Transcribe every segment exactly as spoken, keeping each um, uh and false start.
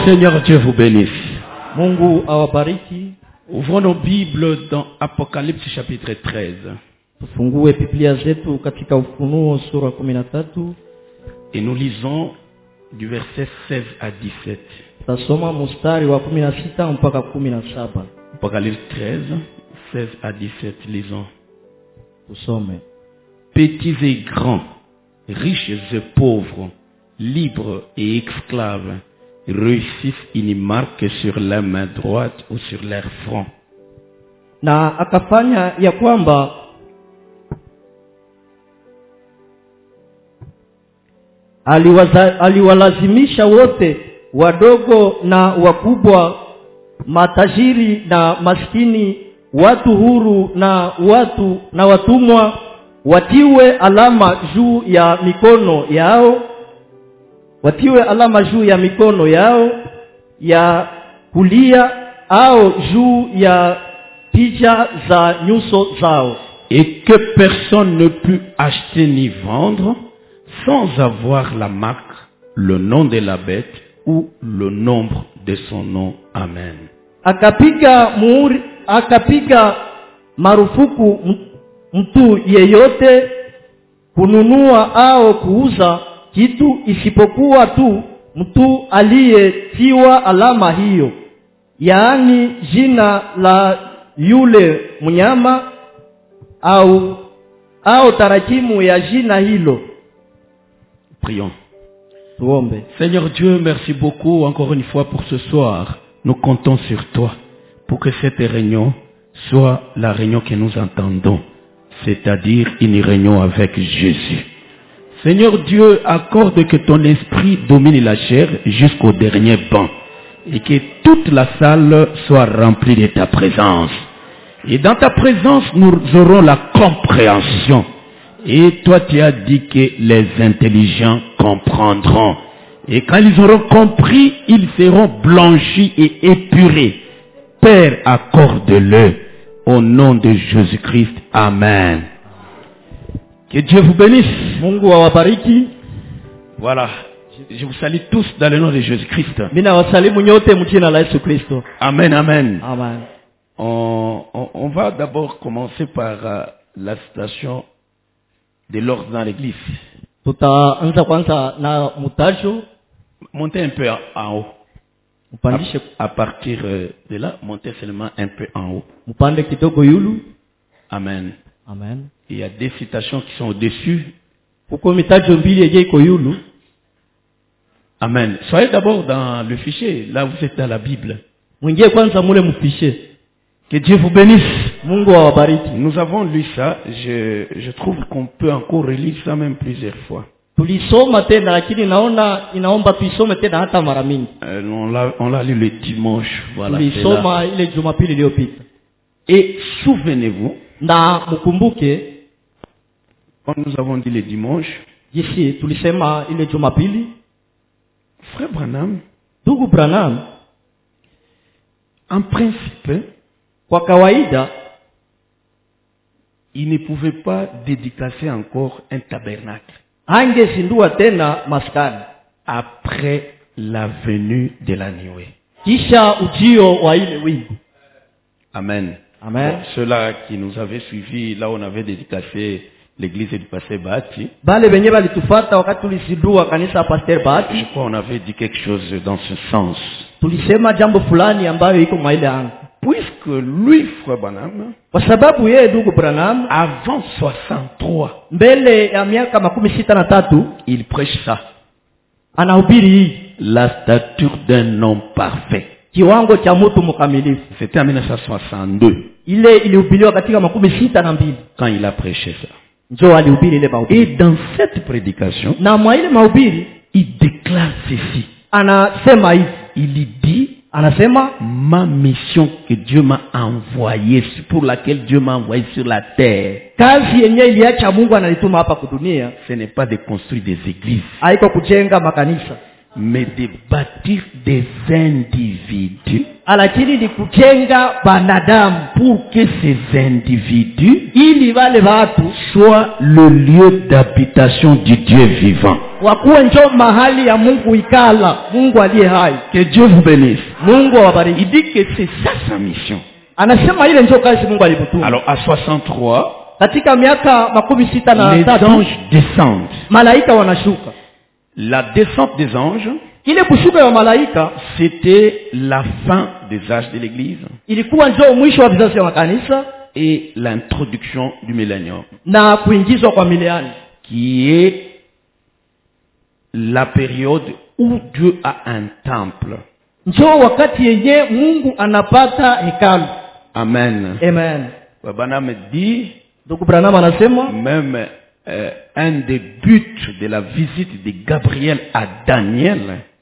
Seigneur Dieu vous bénisse. Mungu awabariki. Ouvrons nos Bibles dans Apocalypse chapitre treize. Tufungue Biblia zetu katika Ufunuo sura kumi na tatu. Et nous lisons du verset seize à dix-sept. Tasoma mstari wa kumi na sita mpaka kumi na saba. Apocalypse treize, seize à dix-sept, lisons. Tusome. Petits et grands, riches et pauvres, libres et esclaves, réussissent une marque sur la main droite ou sur leur front. Na akafanya ya kwamba aliwaza, aliwalazimisha wote wadogo na wakubwa, matajiri na maskini, watu huru na watu na watumwa, watiwe alama juu ya mikono yao watiwe alama juu ya mikono yao ya kulia au juu ya picha za nyuso zao. Et que personne ne put acheter ni vendre sans avoir la marque, le nom de la bête ou le nombre de son nom. Amen. Akapiga muhuri, akapiga marufuku mtu yeyote kununua au kuuza kitu isipokuwa tu mtu aliyetiwa alama hiyo, yaani jina la yule mnyama au au tarakimu ya jina hilo. Prions. Tuombe. Seigneur Dieu, merci beaucoup encore une fois pour ce soir. Nous comptons sur toi pour que cette réunion soit la réunion que nous entendons, c'est-à-dire une réunion avec Jésus. Seigneur Dieu, accorde que ton esprit domine la chair jusqu'au dernier banc et que toute la salle soit remplie de ta présence. Et dans ta présence, nous aurons la compréhension. Et toi, tu as dit que les intelligents comprendront. Et quand ils auront compris, ils seront blanchis et épurés. Père, accorde-le au nom de Jésus-Christ. Amen. Que Dieu vous bénisse. Mungu awabariki. Voilà. Je vous salue tous dans le nom de Jésus-Christ. Mina wasalimu nyote mjina la Yesu Kristo. Amen, amen. Amen. On, on, on va d'abord commencer par uh, la citation de l'ordre dans l'église. Tutaanza kwanza na mutajo. Montez un peu en haut. Upandishe à, à partir de là, montez seulement un peu en haut. Upande kidogo yulu. Amen. Amen. Il y a des citations qui sont au-dessus. Uko mitajo mbili yeje iko yulu. Amen. Soyez d'abord dans le fichier. Là, vous êtes dans la Bible. Mwingie kwanza mule mfichier. Que Dieu vous bénisse. Mungu awabariki. Nous avons lu ça. Je, je trouve qu'on peut encore relire ça même plusieurs fois. Tulisoma tena lakini naona inaomba tuisome tena hata mara mingi. Euh, on l'a on l'a lu le dimanche. Voilà. Tulisoma ile Jumapili iliyopita. Et souvenez-vous. Na mkumbuke quand nous avons dit le dimanche. Ici tulisema ile Jumapili. Frère Branham. Ndugu Branham. En principe. Kwa kawaida, il ne pouvait pas dédicacer encore un tabernacle. Angezindua tena maskani après la venue de la nuée. Kisha ujio wa ile wingu. Amen. Amen. Bon, ceux-là qui nous avaient suivis, là on avait dédicacé l'église du pasteur Bahati. Bale benye balitufata wakati tulizindua kanisa pasteur Bahati. Je crois on avait dit quelque chose dans ce sens. Tulisema jambo fulani ambayo iko maile anga. Puisque lui, frère Branham, kwa sababu yeye ndugu Branham, avant soixante-trois, mbele ya miaka makumi sita na tatu, il prêche ça. Anahubiri hii, la stature d'un homme parfait. Kiwango cha mtu mkamilifu. C'était en mille neuf cent soixante-deux. Ile ilihubiriwa katika makumi sita na mbili. Quand il a prêché ça. Ndio alihubiri ile mahubiri. Et dans cette prédication, na mwa ile mahubiri, il déclare ceci. Anasema hivi. Il dit, anasema, ma mission que Dieu m'a envoyée, pour laquelle Dieu m'a envoyé sur la terre, kazi yenyewe iliacha Mungu analituma hapa kudunia, ce n'est pas de construire des églises, haiko kujenga makanisa, mais de bâtir des individus lakini ni kujenga wanadamu, pour que ces individus ili wale watu soient le lieu d'habitation du Dieu vivant. wakuwe njo mahali ya Mungu ikala, Mungu aliye hai. Que Dieu vous bénisse. Mungu awabariki. Il dit que c'est ça sa mission. Anasema ile njo kazi Mungu alimtuma. Alors à soixante-trois, katika miaka makumi sita na les tatu anges descendent. malaika wanashuka. La descente des anges, ile kushuka ya malaika c'était la fin des âges de l'église ilikuwa njo mwisho wa vizazi vya makanisa et l'introduction du millénium, na kuingizwa kwa miliani, qui est la période où Dieu a un temple. njo wakati yenye Mungu anapata hekalu. Amen. Amen. Baba me dit, Ndugu Branham anasema même euh, un des buts de la visite de Gabriel à Daniel,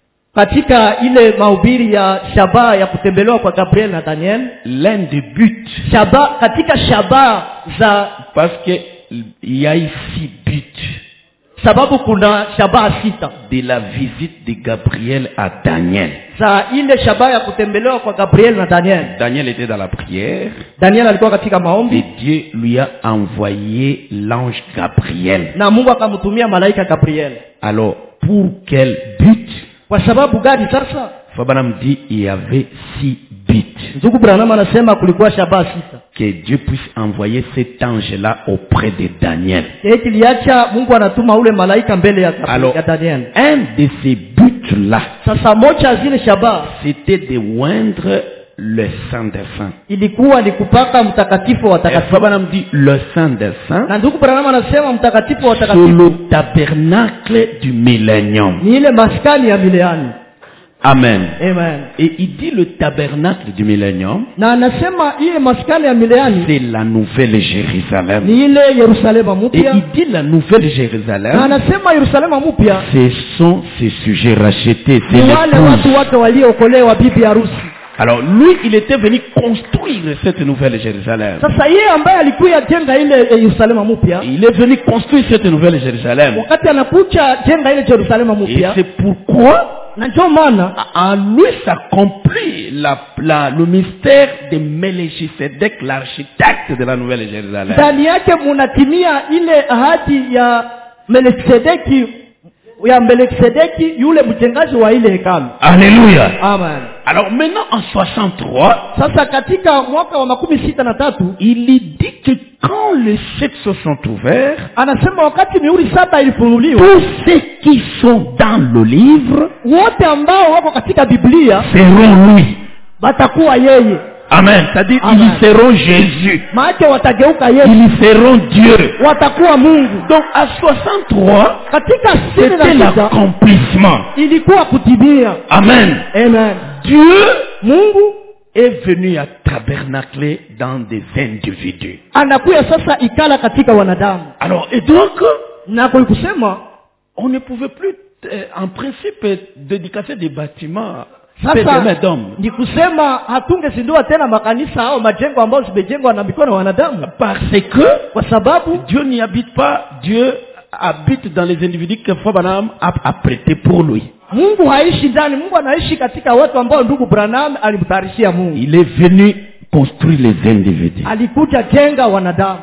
katika ile mahubiri ya shaba ya kutembelewa kwa Gabriel na Daniel, l'un des buts, shaba katika shaba za, parce que il y a ici but sababu kuna shaba sita de la visite de Gabriel à Daniel. za ile shaba ya kutembelewa kwa Gabriel na Daniel. Daniel était dans la prière. Daniel alikuwa katika maombi Et Dieu lui a envoyé l'ange Gabriel. na Mungu akamtumia malaika Gabriel. Alors, pour quel but? Kwa sababu gani sasa? Fabanam dit il y avait six buts. Ndugu Branham anasema kulikuwa shaba sita. Que Dieu puisse envoyer cet ange-là auprès de Daniel. Eti liacha Mungu anatuma ule malaika mbele ya, Alors, ya Daniel. un de ces buts-là, Sasa moja zile shaba c'était de oindre le Saint des Saints. ilikuwa ni kupaka mtakatifu wa Et takatifu. Fabanam dit le Saint des Saints, Na ndugu Branham anasema mtakatifu wa c'est takatifu le tabernacle du millénium. ni ile maskani ya miliani. Amen. Amen. Et il dit le tabernacle du millénium, Na anasema ile maskani ya miliani c'est la nouvelle Jérusalem. ni ile Yerusalema Et mpya. il dit la nouvelle Na Jérusalem, anasema Yerusalema mpya ce sont ces sujets rachetés, c'est ni wale l'épouse. watu wake waliookolewa, bibi harusi. Alors lui, il était venu construire cette nouvelle Jérusalem. Sasa yeye ambaye alikuwa jenga ile Yerusalema mpya, Il est venu construire cette nouvelle Jérusalem. wakati anakuja jenga ile Yerusalema Et mpya, c'est pourquoi na ndio maana en lui s'accomplit la, la, le mystère de Melchisedec, l'architecte de la nouvelle Jérusalem. ndani yake munatimia ile ahadi ya Melkisedeki ya Melkisedeki yule mjengaji wa ile hekalu. Alléluia. Amen. Alors maintenant en soixante-trois, Sasa katika mwaka wa makumi sita na tatu il dit que quand les sept se sont ouverts, anasema wakati mihuri saba ilifunuliwa, tous ceux qui sont dans le livre wote ambao wako katika Biblia seront lui. watakuwa yeye. Amen. C'est-à-dire Amen. ils seront Jésus. Maana watageuka yeye, Ils seront Dieu. watakuwa Mungu. Donc à soixante-trois, Katika sitini c'était na sita l'accomplissement. ilikuwa kutimia. Amen. Amen. Dieu Mungu est venu à tabernacler dans des individus. anakuya sasa ikala katika wanadamu. Alors, et donc, Na kwa kusema on ne pouvait plus, euh, en principe, dédicacer des bâtiments sasa d'hommes. ni kusema hatungezindua tena makanisa au majengo ambayo zimejengwa na mikono ya wanadamu, Parce que kwa sababu Dieu n'y habite pas, Dieu habite dans les individus que Fabanam a, a prêté pour lui. Mungu haishi ndani. Mungu anaishi katika watu ambao ndugu Branham alimtarishia Mungu. Il est venu construire les individus. Alikuja jenga wanadamu.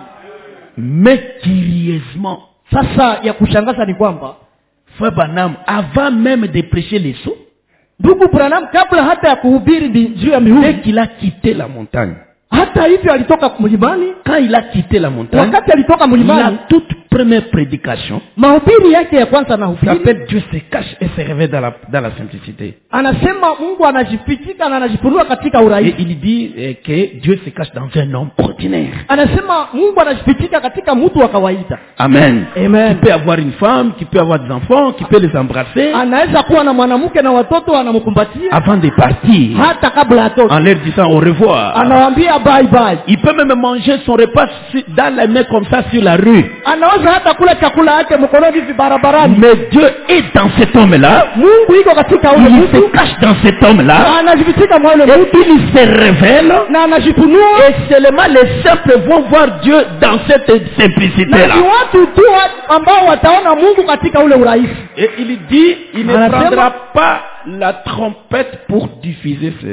Mais curieusement, Sasa ya kushangaza ni kwamba Fabanam, avant même de prêcher les sceaux, ndugu Branham kabla hata ya kuhubiri bi- juu ya dès mihuri, qu'il a quitté la montagne, hata hivyo alitoka mlimani. quand il a quitté la montagne, Wakati alitoka la mlimani, toute première prédication mahubiri yake ya kwanza na hubiri s'appelle Dieu se cache et se révèle dans la, dans la simplicité. anasema Mungu anajifichika na anajifunua katika Et urahisi. il dit eh, que Dieu se cache dans un homme ordinaire. Anasema Mungu anajifichika katika mtu wa kawaida. Amen. Amen. Qui peut avoir une femme, qui peut avoir des enfants, qui peut les embrasser Anaweza kuwa na mwanamke na watoto anamkumbatia avant de partir, hata kabla atoke. en leur disant au revoir. Anawaambia bye bye. Il peut même manger son repas sur- dans les mains comme ça sur la rue. Anaweza hata kula chakula yake mkononi hivi barabarani. Mais Dieu est dans cet homme-là. Mungu iko katika ule Il se mtu, cache dans cet homme-là. anajifichika mwa ule mtu Il se révèle. na anajifunua, Et seulement les simples vont voir Dieu dans cette na simplicité-là. ni watu tu ambao wataona Mungu katika ule urahisi. Et il dit, il ne Anasema- prendra pas la trompette pour diffuser cela.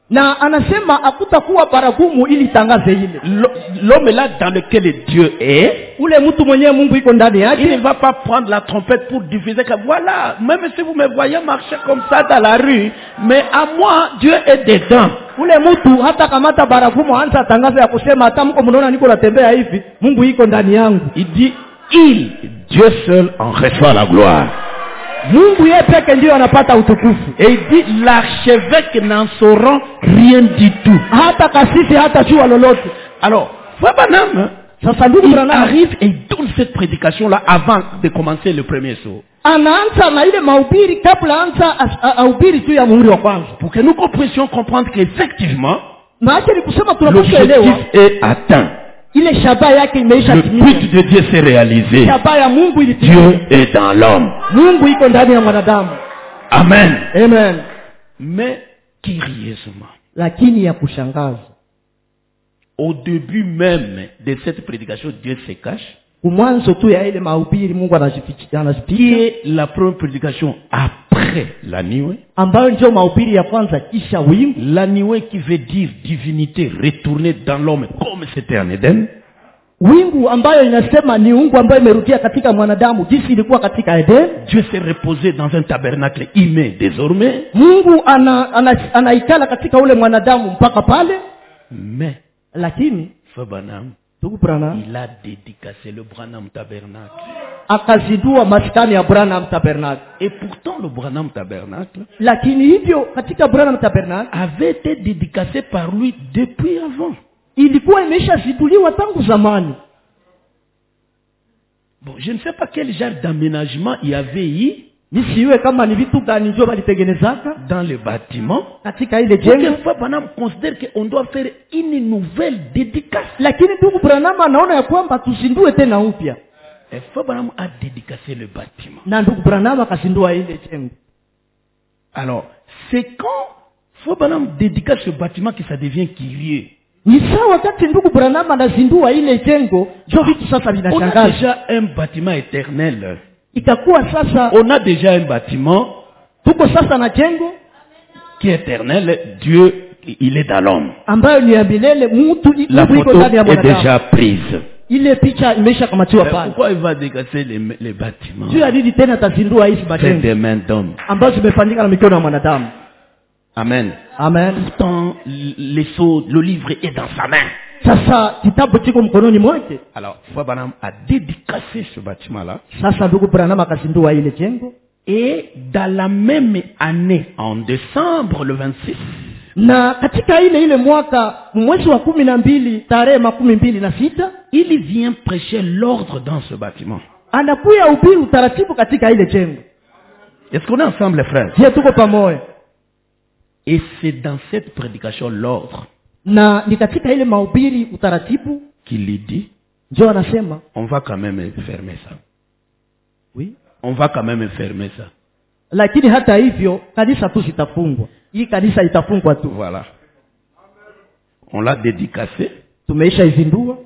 na anasema hakutakuwa baragumu ili tangaze ile. L'homme là dans lequel Dieu est, ule mtu mwenyewe Mungu iko ndani yake, il ne va pas prendre la trompette pour diffuser que voilà, même si vous me voyez marcher comme ça dans la rue, mais à moi Dieu est dedans. ule mtu hata kamata baragumu anza tangaza ya kusema hata mko mnaona niko natembea hivi, Mungu iko ndani yangu. Il dit il, Dieu seul en reçoit la gloire. Mungu yeye peke ndio anapata utukufu. Et il dit l'archevêque n'en sauront rien du tout. Hata kasisi hata jua lolote. Alors, Frère Branham, sasa ndugu il Branham arrive et il donne cette prédication là avant de commencer le premier saut. anaanza na ile mahubiri kabla anza ahubiri tu ya muhuri wa kwanza. Pour que nous comprenions comprendre qu'effectivement Maana ni kusema tunapaswa elewa l'objectif est atteint. ile shabaha yake imeisha Le timia. but de Dieu s'est réalisé. Shabaha ya Mungu ilitimia. Dieu est dans l'homme. Mungu iko ndani ya mwanadamu. Amen. Amen. Mais curieusement, Lakini ya kushangaza, au début même de cette prédication, Dieu se cache. mwanzo tu ya ile mahubiri Mungu anajificha Qui anajificha, est la première prédication après la nuée? ambayo ndio mahubiri ya kwanza kisha wingu. La nuée qui veut dire divinité retournée dans l'homme comme c'était en Éden. Wingu ambayo inasema ni ungu ambayo imerudia katika mwanadamu jinsi ilikuwa katika Eden. Dieu s'est reposé dans un tabernacle humain désormais. Mungu ana, ana, anaikala katika ule mwanadamu mpaka pale. Mais, Lakini Frère Branham, ndugu Branham il a dédicacé le Branham tabernacle. akazindua maskani ya Branham Tabernacle. Et pourtant le Branham tabernacle Lakini hivyo katika Branham Tabernacle avait été dédicacé par lui depuis avant. ilikuwa imeshazinduliwa tangu zamani. Bon, je ne sais pas quel genre d'aménagement il y avait eu Nisiwe kama ni vitu gani ndio walitengenezaka dans le bâtiment. katika ile Pour que jengo. Frère Branham considère qu'on doit faire une nouvelle dédicace. Lakini ndugu Branham anaona ya kwamba tuzindue tena upya. Et Frère Branham a dédicacé le bâtiment. Na ndugu Branham akazindua ile jengo. Alors, c'est quand Frère Branham dédicace ce bâtiment que ça devient curieux. Ni sawa wakati ndugu Branham anazindua ile jengo, ndio vitu sasa On a vinashangaza. déjà un bâtiment éternel. Itakuwa sasa On a déjà un bâtiment tuko sasa na jengo qui est éternel. Dieu, il est dans l'homme. ambayo ni ya milele, mtu La iko photo ndani ya est mwanadamu. déjà prise. Ile picha imesha kamatiwa Mais pale. pourquoi il va décasser les, les bâtiments? Juu ya nini tena atazindua hizi C'est majengo des mains d'homme. ambazo zimefanyika na mikono ya mwanadamu? Amen. Amen. Pourtant, les sceaux, le livre est dans sa main. Sasa kitabu kiko mkononi mwake. Alors, Frère Branham a dédicacé ce bâtiment-là. Sasa ndugu Branham akazindua ile jengo, Et dans la même année, en décembre le vingt-six, na katika ile ile mwaka mwezi wa kumi na mbili tarehe makumi mbili na sita il vient prêcher l'ordre dans ce bâtiment. anakuya ubiri utaratibu katika ile jengo. Est-ce qu'on est ensemble, les frères? Je, tuko pamoja? Et c'est dans cette prédication, l'ordre, Na ni katika ile mahubiri utaratibu qu'il lui dit, ndio anasema on va quand même fermer ça. oui, On va quand même fermer ça. lakini hata hivyo kanisa tu zitafungwa. Hii kanisa itafungwa tu. Voilà. On l'a dédicacé. Tumeisha izindua,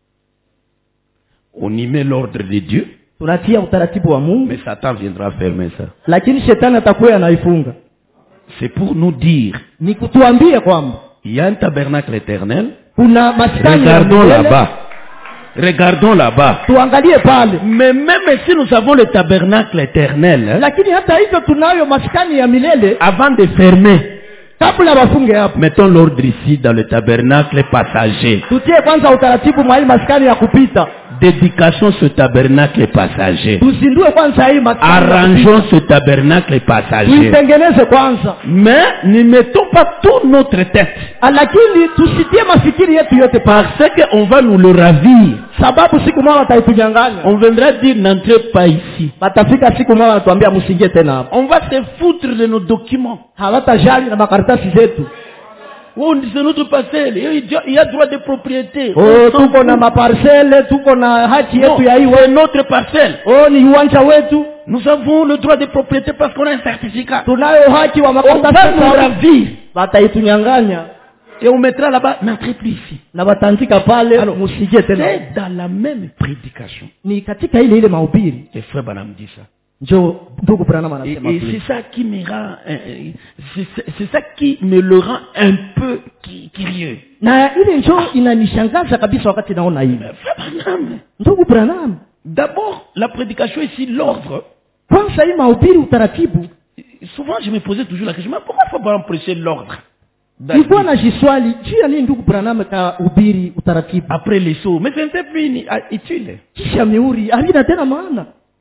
On y met l'ordre de Dieu. tunatia utaratibu wa Mungu, Mais Satan viendra fermer ça. lakini shetani atakuwa anaifunga. C'est pour nous dire, Ni kutuambia kwamba il y a un tabernacle éternel. kuna maskani ya Regardons milele. là-bas. Regardons là-bas. Tuangalie pale. Mais même si nous avons le tabernacle éternel, hein, Lakini hata hivyo tunayo maskani ya milele. avant de fermer, Kabla wafunge hapo, mettons l'ordre ici dans le tabernacle passager. tutie kwanza utaratibu mwa hii maskani ya kupita. Dédications ce tabernacle passager. Tuzindue kwanza hii maskani. Arrangeons ce tabernacle passager. Tuitengeneze kwanza. Mais ne mettons pas toute notre tête. Lakini tusitie mafikiri yetu yote pale. Parce qu'on va nous le ravir. Sababu siku moja wataitunyang'anya. On viendra dire n'entrez pas ici. Watafika siku moja watuambia msingie tena hapo. On va se foutre de nos documents. Hawatajali na makaratasi zetu. Oh, c'est notre parcelle. Il y a droit de propriété. Oh, tuko na maparcele, tuko na haki yetu ya hii c'est wetu. notre parcelle. Oh, ni uwanja wetu. Nous avons le droit de propriété parce qu'on a un certificat. Tunayo haki wa On va nous makaratasi. ravir. Wataitunyang'anya Et on mettra là-bas, n'entrez plus ici. na watandika pale msije tena. C'est dans la même prédication. Ni katika ile ile mahubiri. Et Frère Branham dit ça. Njo ndugu Branham Et, anasema et vile. c'est ça qui me rend, euh, c'est, c'est ça qui me le rend un peu qui- curieux. Na ile njo inanishangaza kabisa wakati naona hivi. Mais Frère Branham, Ndugu Branham, d'abord, la prédication ici, l'ordre. kwanza hii mahubiri utaratibu. Souvent, je me posais toujours la question, mais pourquoi il faut pas prêcher l'ordre? Nilikuwa najiswali, juu ya nini ndugu Branham kahubiri utaratibu? Après les sauts, mais ce n'était plus ini- ah, utile. Kisha mihuri havina tena maana.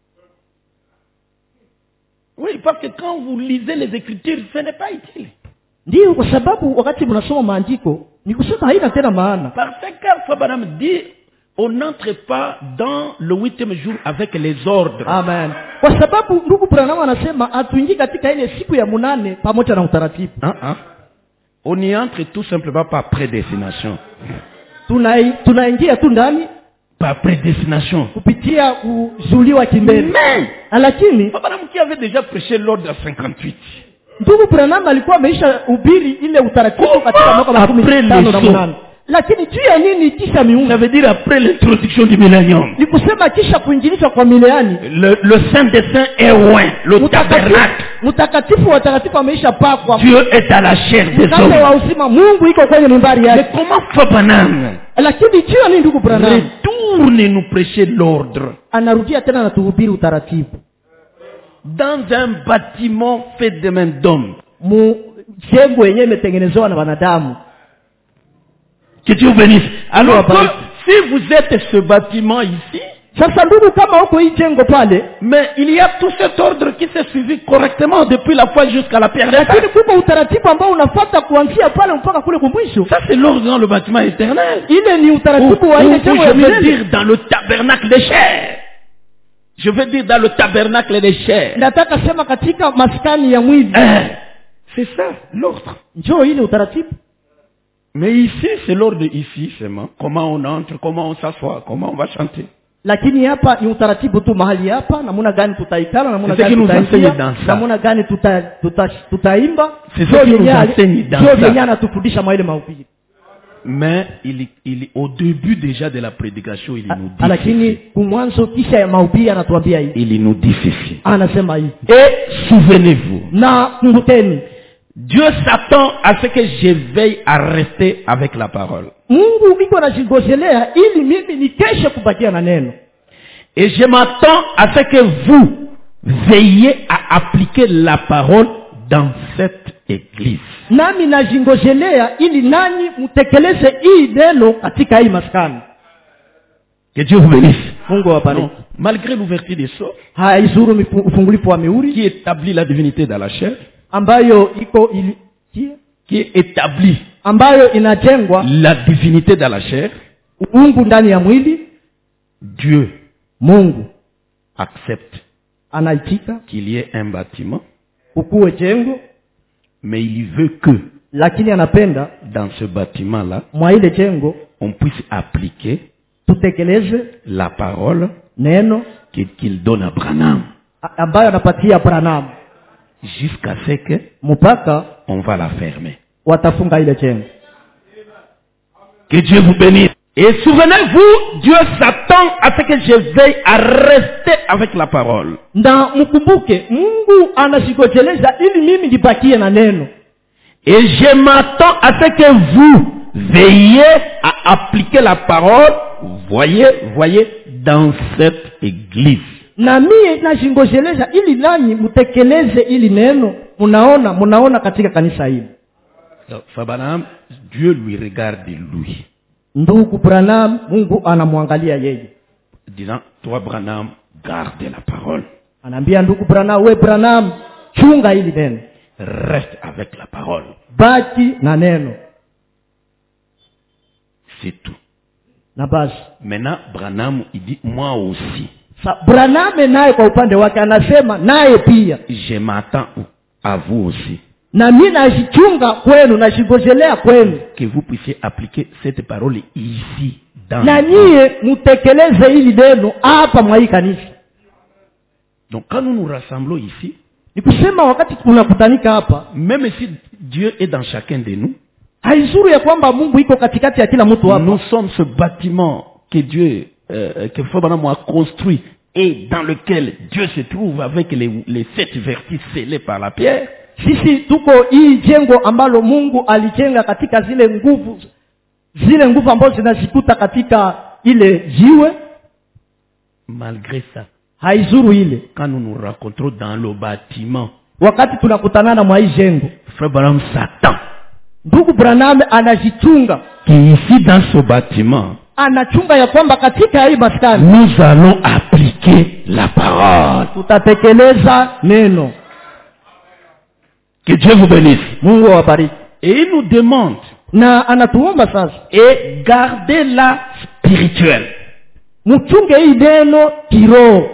Oui, parce que quand vous lisez les Écritures, ce n'est pas utile. Ndiyo, kwa sababu wakati mnasoma maandiko ni kusema haina tena maana. Parce que Frère Branham dit, on n'entre pas dans le huitième jour avec les ordres. Amen. Kwa sababu ndugu Branham anasema hatuingii katika ile siku ya munane pamoja na utaratibu. Hein, hein? On y entre tout simplement par prédestination. Tunai tunaingia tu ndani Par prédestination. kupitia kuzuliwa kimbele. Mais, Lakini Frère Branham qui avait déjà prêché l'ordre à cinquante-huit. ndugu Branham alikuwa ameisha hubiri ile utaratibu katika mwaka wa makumi Après tano les na sauts. munane. Lakini juu ya nini kisha miungu? Ça veut dire après l'introduction du millénium. Ni kusema kisha kuingilishwa kwa mileani. Le, le Saint des Saints est loin, le tabernacle. Mtakatifu wa takatifu ameisha pakwa. Dieu est à la chair des Mfalme wa hommes. uzima Mungu iko kwenye mimbari Mais yake. comment Frère Branham Lakini juu ya nini ndugu Branham? retourne nous prêcher l'ordre Anarudia tena na tuhubiri utaratibu. dans un bâtiment fait de main d'homme? Mu jengo yenyewe imetengenezewa na wanadamu. Que Dieu bénisse. Alors Amen. que si vous êtes ce bâtiment ici, Sasa ndugu, kama huko hii jengo pale, mais il y a tout cet ordre qui s'est suivi correctement depuis la foi jusqu'à la pierre. lakini kuko utaratibu ambao unafuata kuanzia pale mpaka kule kumwisho. Ça c'est l'ordre dans le bâtiment éternel. Ile ni Ou, utaratibu wa ou- ile ou jengo je ya veux milele. dire dans le tabernacle des chairs. Je veux dire dans le tabernacle des chairs. Nataka sema katika maskani ya mwili. Hein? C'est ça, l'ordre. Njoo ile utaratibu. Mais ici, c'est l'ordre ici seulement. Comment on entre, comment on s'assoit, comment on va chanter. Lakini hapa ni utaratibu tu mahali hapa, namna gani tutaikala, namna C'est ce gani qui nous tutaingia, enseigne dans ça. namna gani tuta, tuta, tutaimba. C'est ce Njoo qui nous yenyewe- enseigne dans njoo ça. yenyewe anatufundisha maile mahubiri. Mais il, il, au début déjà de la prédication, il nous dit Lakini ceci. kumwanzo kisha ya mahubiri anatuambia hivi. Il nous dit ceci. Anasema hivi. Et souvenez-vous, Na kumbukeni, Dieu s'attend à ce que je veille à rester avec la parole. Mungu iko anajigojelea ili mimi nikeshe kubakia na neno. Et je m'attends à ce que vous veillez à appliquer la parole dans cette église. Nami najingojelea ili nani mtekeleze hii neno katika hii maskani. Que Dieu vous bénisse. Mungu awabariki. Non, malgré l'ouverture des sceaux, Haizuru mifu- ufungulifu wa mihuri qui établit la divinité dans la chair, ambayo iko ili, ki- qui établit ambayo inajengwa la divinité dans la chair, uungu ndani ya mwili. Dieu Mungu accepte anaitika qu'il y ait un bâtiment, ukuwe jengo, mais il veut que lakini anapenda dans ce bâtiment-là, mwa ile jengo on puisse appliquer tutekeleze la parole neno qu'il qu'il donne à Branham, a- ambayo anapatia Branham, jusqu'à ce que mpaka on va la fermer. watafunga ile jengo. Que Dieu vous bénisse. Et souvenez-vous, Dieu s'attend à ce que je veille à rester avec la parole. Na mkumbuke Mungu anajigojeleza ili mimi nibakie na neno. Et je m'attends à ce que vous veillez à appliquer la parole, voyez, voyez, dans cette église. Na mie najingojeleza ili nanyi mtekeleze ili neno. Munaona, munaona katika kanisa hili. Donc, Fabanam, Dieu lui regarde lui, Ndugu Branham, Mungu anamwangalia yeye. disant, toi Branham, garde la parole, Anaambia ndugu Branham, we Branham, chunga hili neno. reste avec la parole. Baki na neno. C'est tout. Na basi. Maintenant, Branham, il dit, moi aussi, Sa Branham naye kwa upande wake anasema naye pia. je m'attends à vous aussi, Na mimi najichunga kwenu, najigojelea kwenu. que vous puissiez appliquer cette parole ici, dans Na l'église. nyie mtekeleze hili neno hapa mwa hii kanisa. Donc, quand nous nous rassemblons ici, Ni kusema wakati tunakutanika hapa, même si Dieu est dans chacun de nous, haizuru ya kwamba Mungu iko katikati ya kila mtu hapa. nous sommes ce bâtiment que Dieu, euh, que Fabanam a construit et dans lequel Dieu se trouve avec les, les sept vertus scellés par la pierre. Sisi tuko hii jengo ambalo Mungu alijenga katika zile nguvu zile nguvu ambazo zinazikuta katika ile jiwe. Malgré ça, haizuru ile. Quand nous nous rencontrons dans le bâtiment, wakati tunakutanana mwa hii jengo, Frère Branham s'attend, ndugu Branham anajichunga qu'ici dans ce bâtiment, anachunga ya kwamba katika hii maskani nous allons appliquer la parole. Tutatekeleza neno. Que Dieu vous bénisse. Mungu awabariki. Et il nous demande, na anatuomba sasa, et gardez-la spirituelle. Mchunge hii neno kiroho.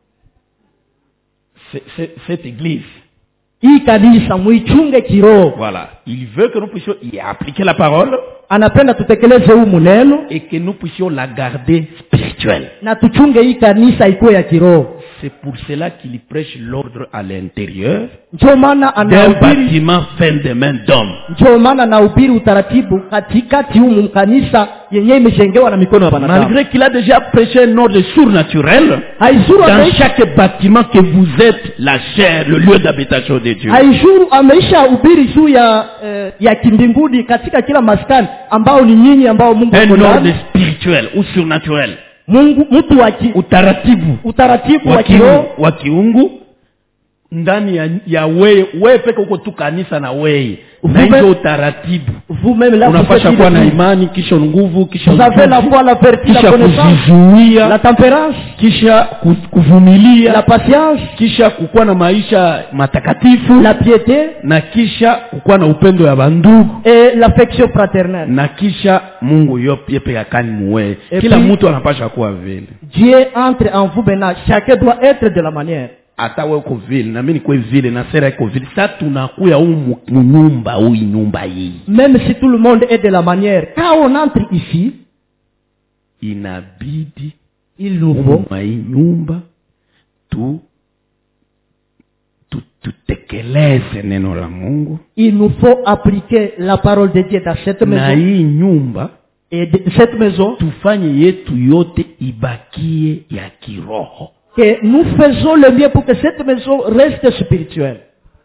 Cette église, hii kanisa muichunge kiroho. Voilà, il veut que nous puissions y appliquer la parole, anapenda tutekeleze huu muneno, et que nous puissions la garder spirituelle. Na tuchunge hii kanisa ikuwe ya kiroho. C'est pour cela qu'il prêche l'ordre à l'intérieur d'un bâtiment fait de main d'homme. Ndio maana nahubiri utaratibu katikati humu mkanisa yenyewe imejengewa na mikono ya wanadamu. Malgré qu'il a déjà prêché un ordre surnaturel, dans chaque bâtiment que vous êtes, la chair, le lieu d'habitation de Dieu. Haijuru ameisha ubiri juu ya eh, ya kimbinguni katika kila maskani ambao ni nyinyi ambao Mungu un ordre spirituel ou surnaturel. Mungu mtu wa utaratibu utaratibu wa kiroho wa kiungu ndani ya, ya wewe wewe peke uko tu kanisa na wewe na hiyo utaratibu unapaswa kuwa na imani, kisha nguvu, kisha kisha kujizuia, la temperance, kisha kuvumilia, la patience, kisha kukuwa na maisha matakatifu, la piété, na kisha kukuwa na upendo ya bandugu, et l'affection fraternelle, na kisha Mungu yope peke akani muwe. Kila mtu anapaswa kuwa vile. Dieu entre en vous maintenant, chacun doit être de la manière. Hata wewe uko vile na mimi niko vile na sera iko vile, sasa tunakuya humu nyumba huyu nyumba hii. Même si tout le monde est de la manière, quand on entre ici, inabidi il nous faut hii nyumba tu tu tutekeleze neno la Mungu. Il nous faut appliquer la parole de Dieu dans cette maison. Na hii nyumba et de cette maison tufanye yetu yote ibakie ya kiroho. Que nous faisons le mieux pour que cette maison reste spirituelle.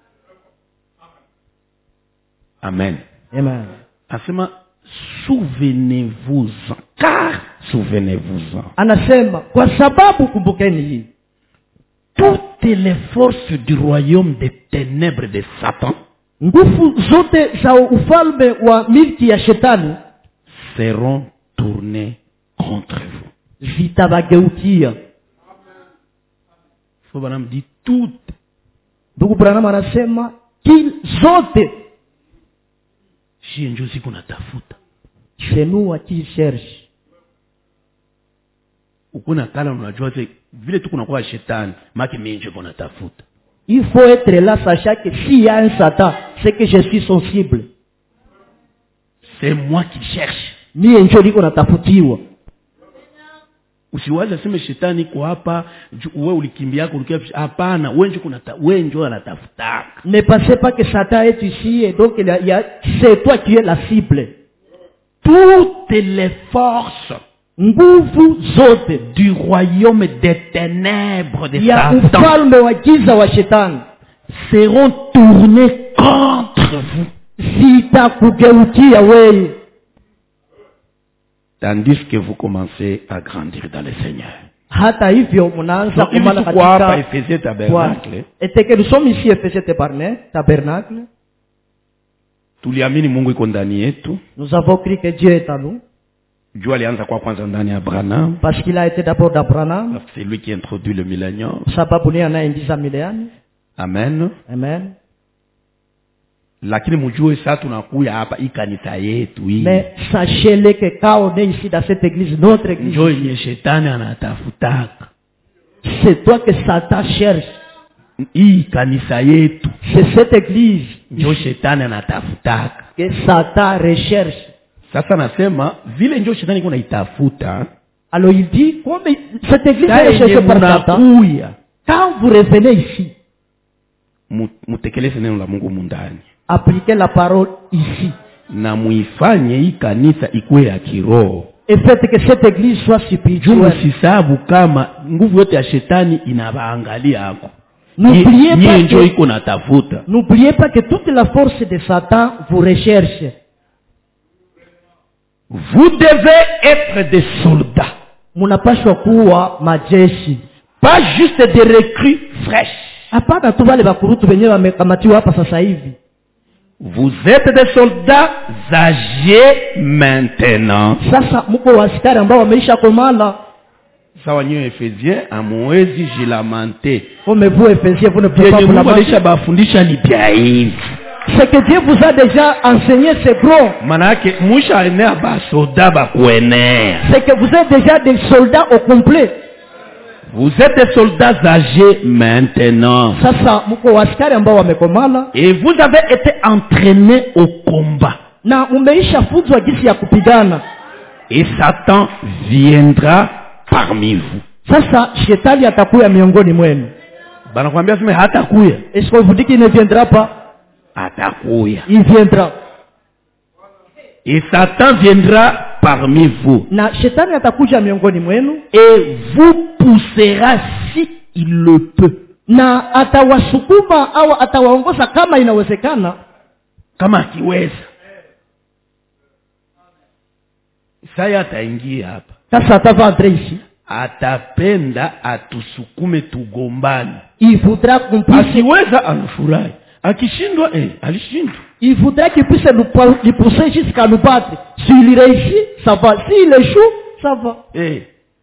Amen. Amen. Asema, souvenez-vous-en, car souvenez-vous-en. Anasema, kwa sababu kumbukeni hii. Toutes les forces du royaume des ténèbres de Satan, nguvu zote za ufalme wa milki ya shetani, seront tournées contre vous. Zitabageukia. Faut Branham dit toutes. Ndugu Branham anasema kil zote. Shie njo siku natafuta. C'est nous qui cherche. Ukuna kala unajua vile tu kuna kwa shetani, maki mimi njo kuna tafuta. Il faut être là sachant que s'il y a un Satan, c'est que je suis son cible. C'est moi qui cherche. Mimi njo niko natafutiwa. Usiwaza sema shetani kwa hapa wewe ulikimbia yako ulikia, hapana, wewe ndio kuna wewe ndio anatafuta. Ne pensez pas que Satan est ici et donc il y a, il y a c'est toi qui es la cible. Toutes les forces nguvu zote du royaume des ténèbres de ya ufalme wa giza wa shetani seront tournées contre vous. Zitakugeukia wewe. Tandis que vous commencez à grandir dans le Seigneur. Hata hivyo mnaanza kumala katika Ephésiens tabernacle. Et que nous sommes ici Ephésiens tabernacle. Tuliamini Mungu iko ndani yetu. Nous avons cru que Dieu est en nous. Dieu alianza kwa kwanza ndani ya Branham. Parce qu'il a été d'abord d'Abraham. C'est lui qui a introduit le millénium. Sababu ni anaingiza milenium. Amen. Amen. Lakini mjue sasa tunakuya hapa hii kanisa yetu hii. Mais sachez-le que quand on est ici dans cette église, notre église, ndio yenye shetani anatafutaka. C'est toi que Satan cherche. Hii kanisa yetu. C'est cette église ndio shetani anatafutaka. Que Satan recherche. Sasa nasema vile ndio shetani kuna itafuta. Alors il dit comme cette église est cherchée par Satan. Quand vous revenez ici, mutekeleze neno la Mungu mundani. Appliquez la parole ici. Na muifanye hii kanisa ikuwe ya kiroho. et faites que cette église soit Juu spirituelle. msisabu kama nguvu yote ya shetani inawaangalia hako. N'oubliez Nyie pas njo que, iko natafuta. n'oubliez pas que toute la force de Satan vous recherche. Vous devez être des soldats. Munapashwa kuwa majeshi. Pas juste des recrues fraîches. Hapana tu wale bakurutu wenyewe wamekamatiwa hapa sasa hivi. Vous êtes des soldats âgés maintenant. Sasa mko wasikari ambao wameisha komala. Sawa nyo Efesien amwezi jilamante. Comme vous Éphésiens, vous ne pouvez pas vous Mungu lamenter. alisha bafundisha ni bia hivi. Ce que Dieu vous a déjà enseigné, c'est gros. Manake musha enea basoda bakuenea. C'est que vous êtes déjà des soldats au complet. Vous êtes des soldats âgés maintenant. Sasa mko wasikari ambao wamekomala Et vous avez été entraînés au combat. na umeisha funzwa jinsi ya kupigana. Et Satan viendra parmi vous. Sasa shetani atakuya miongoni mwenu. Banakwambia sema hatakuya. Est-ce qu'on vous dit qu'il ne viendra pas? Atakuya. Il viendra. Et Satan viendra parmi vous. Na shetani atakuja miongoni mwenu Et vous poussera si il le peut. na atawasukuma au atawaongoza kama inawezekana. Kama akiweza. Saya ataingia hapa. Sasa atava entrer ici. Atapenda atusukume tugombani. Il voudra qu'on puisse, Akiweza anafurahi. Akishindwa eh alishindwa. il voudra qu'il puisse nous, pa- nous pousser jusqu'à nous battre. S'il réussit, ça va. S'il échoue, ça va. Eh.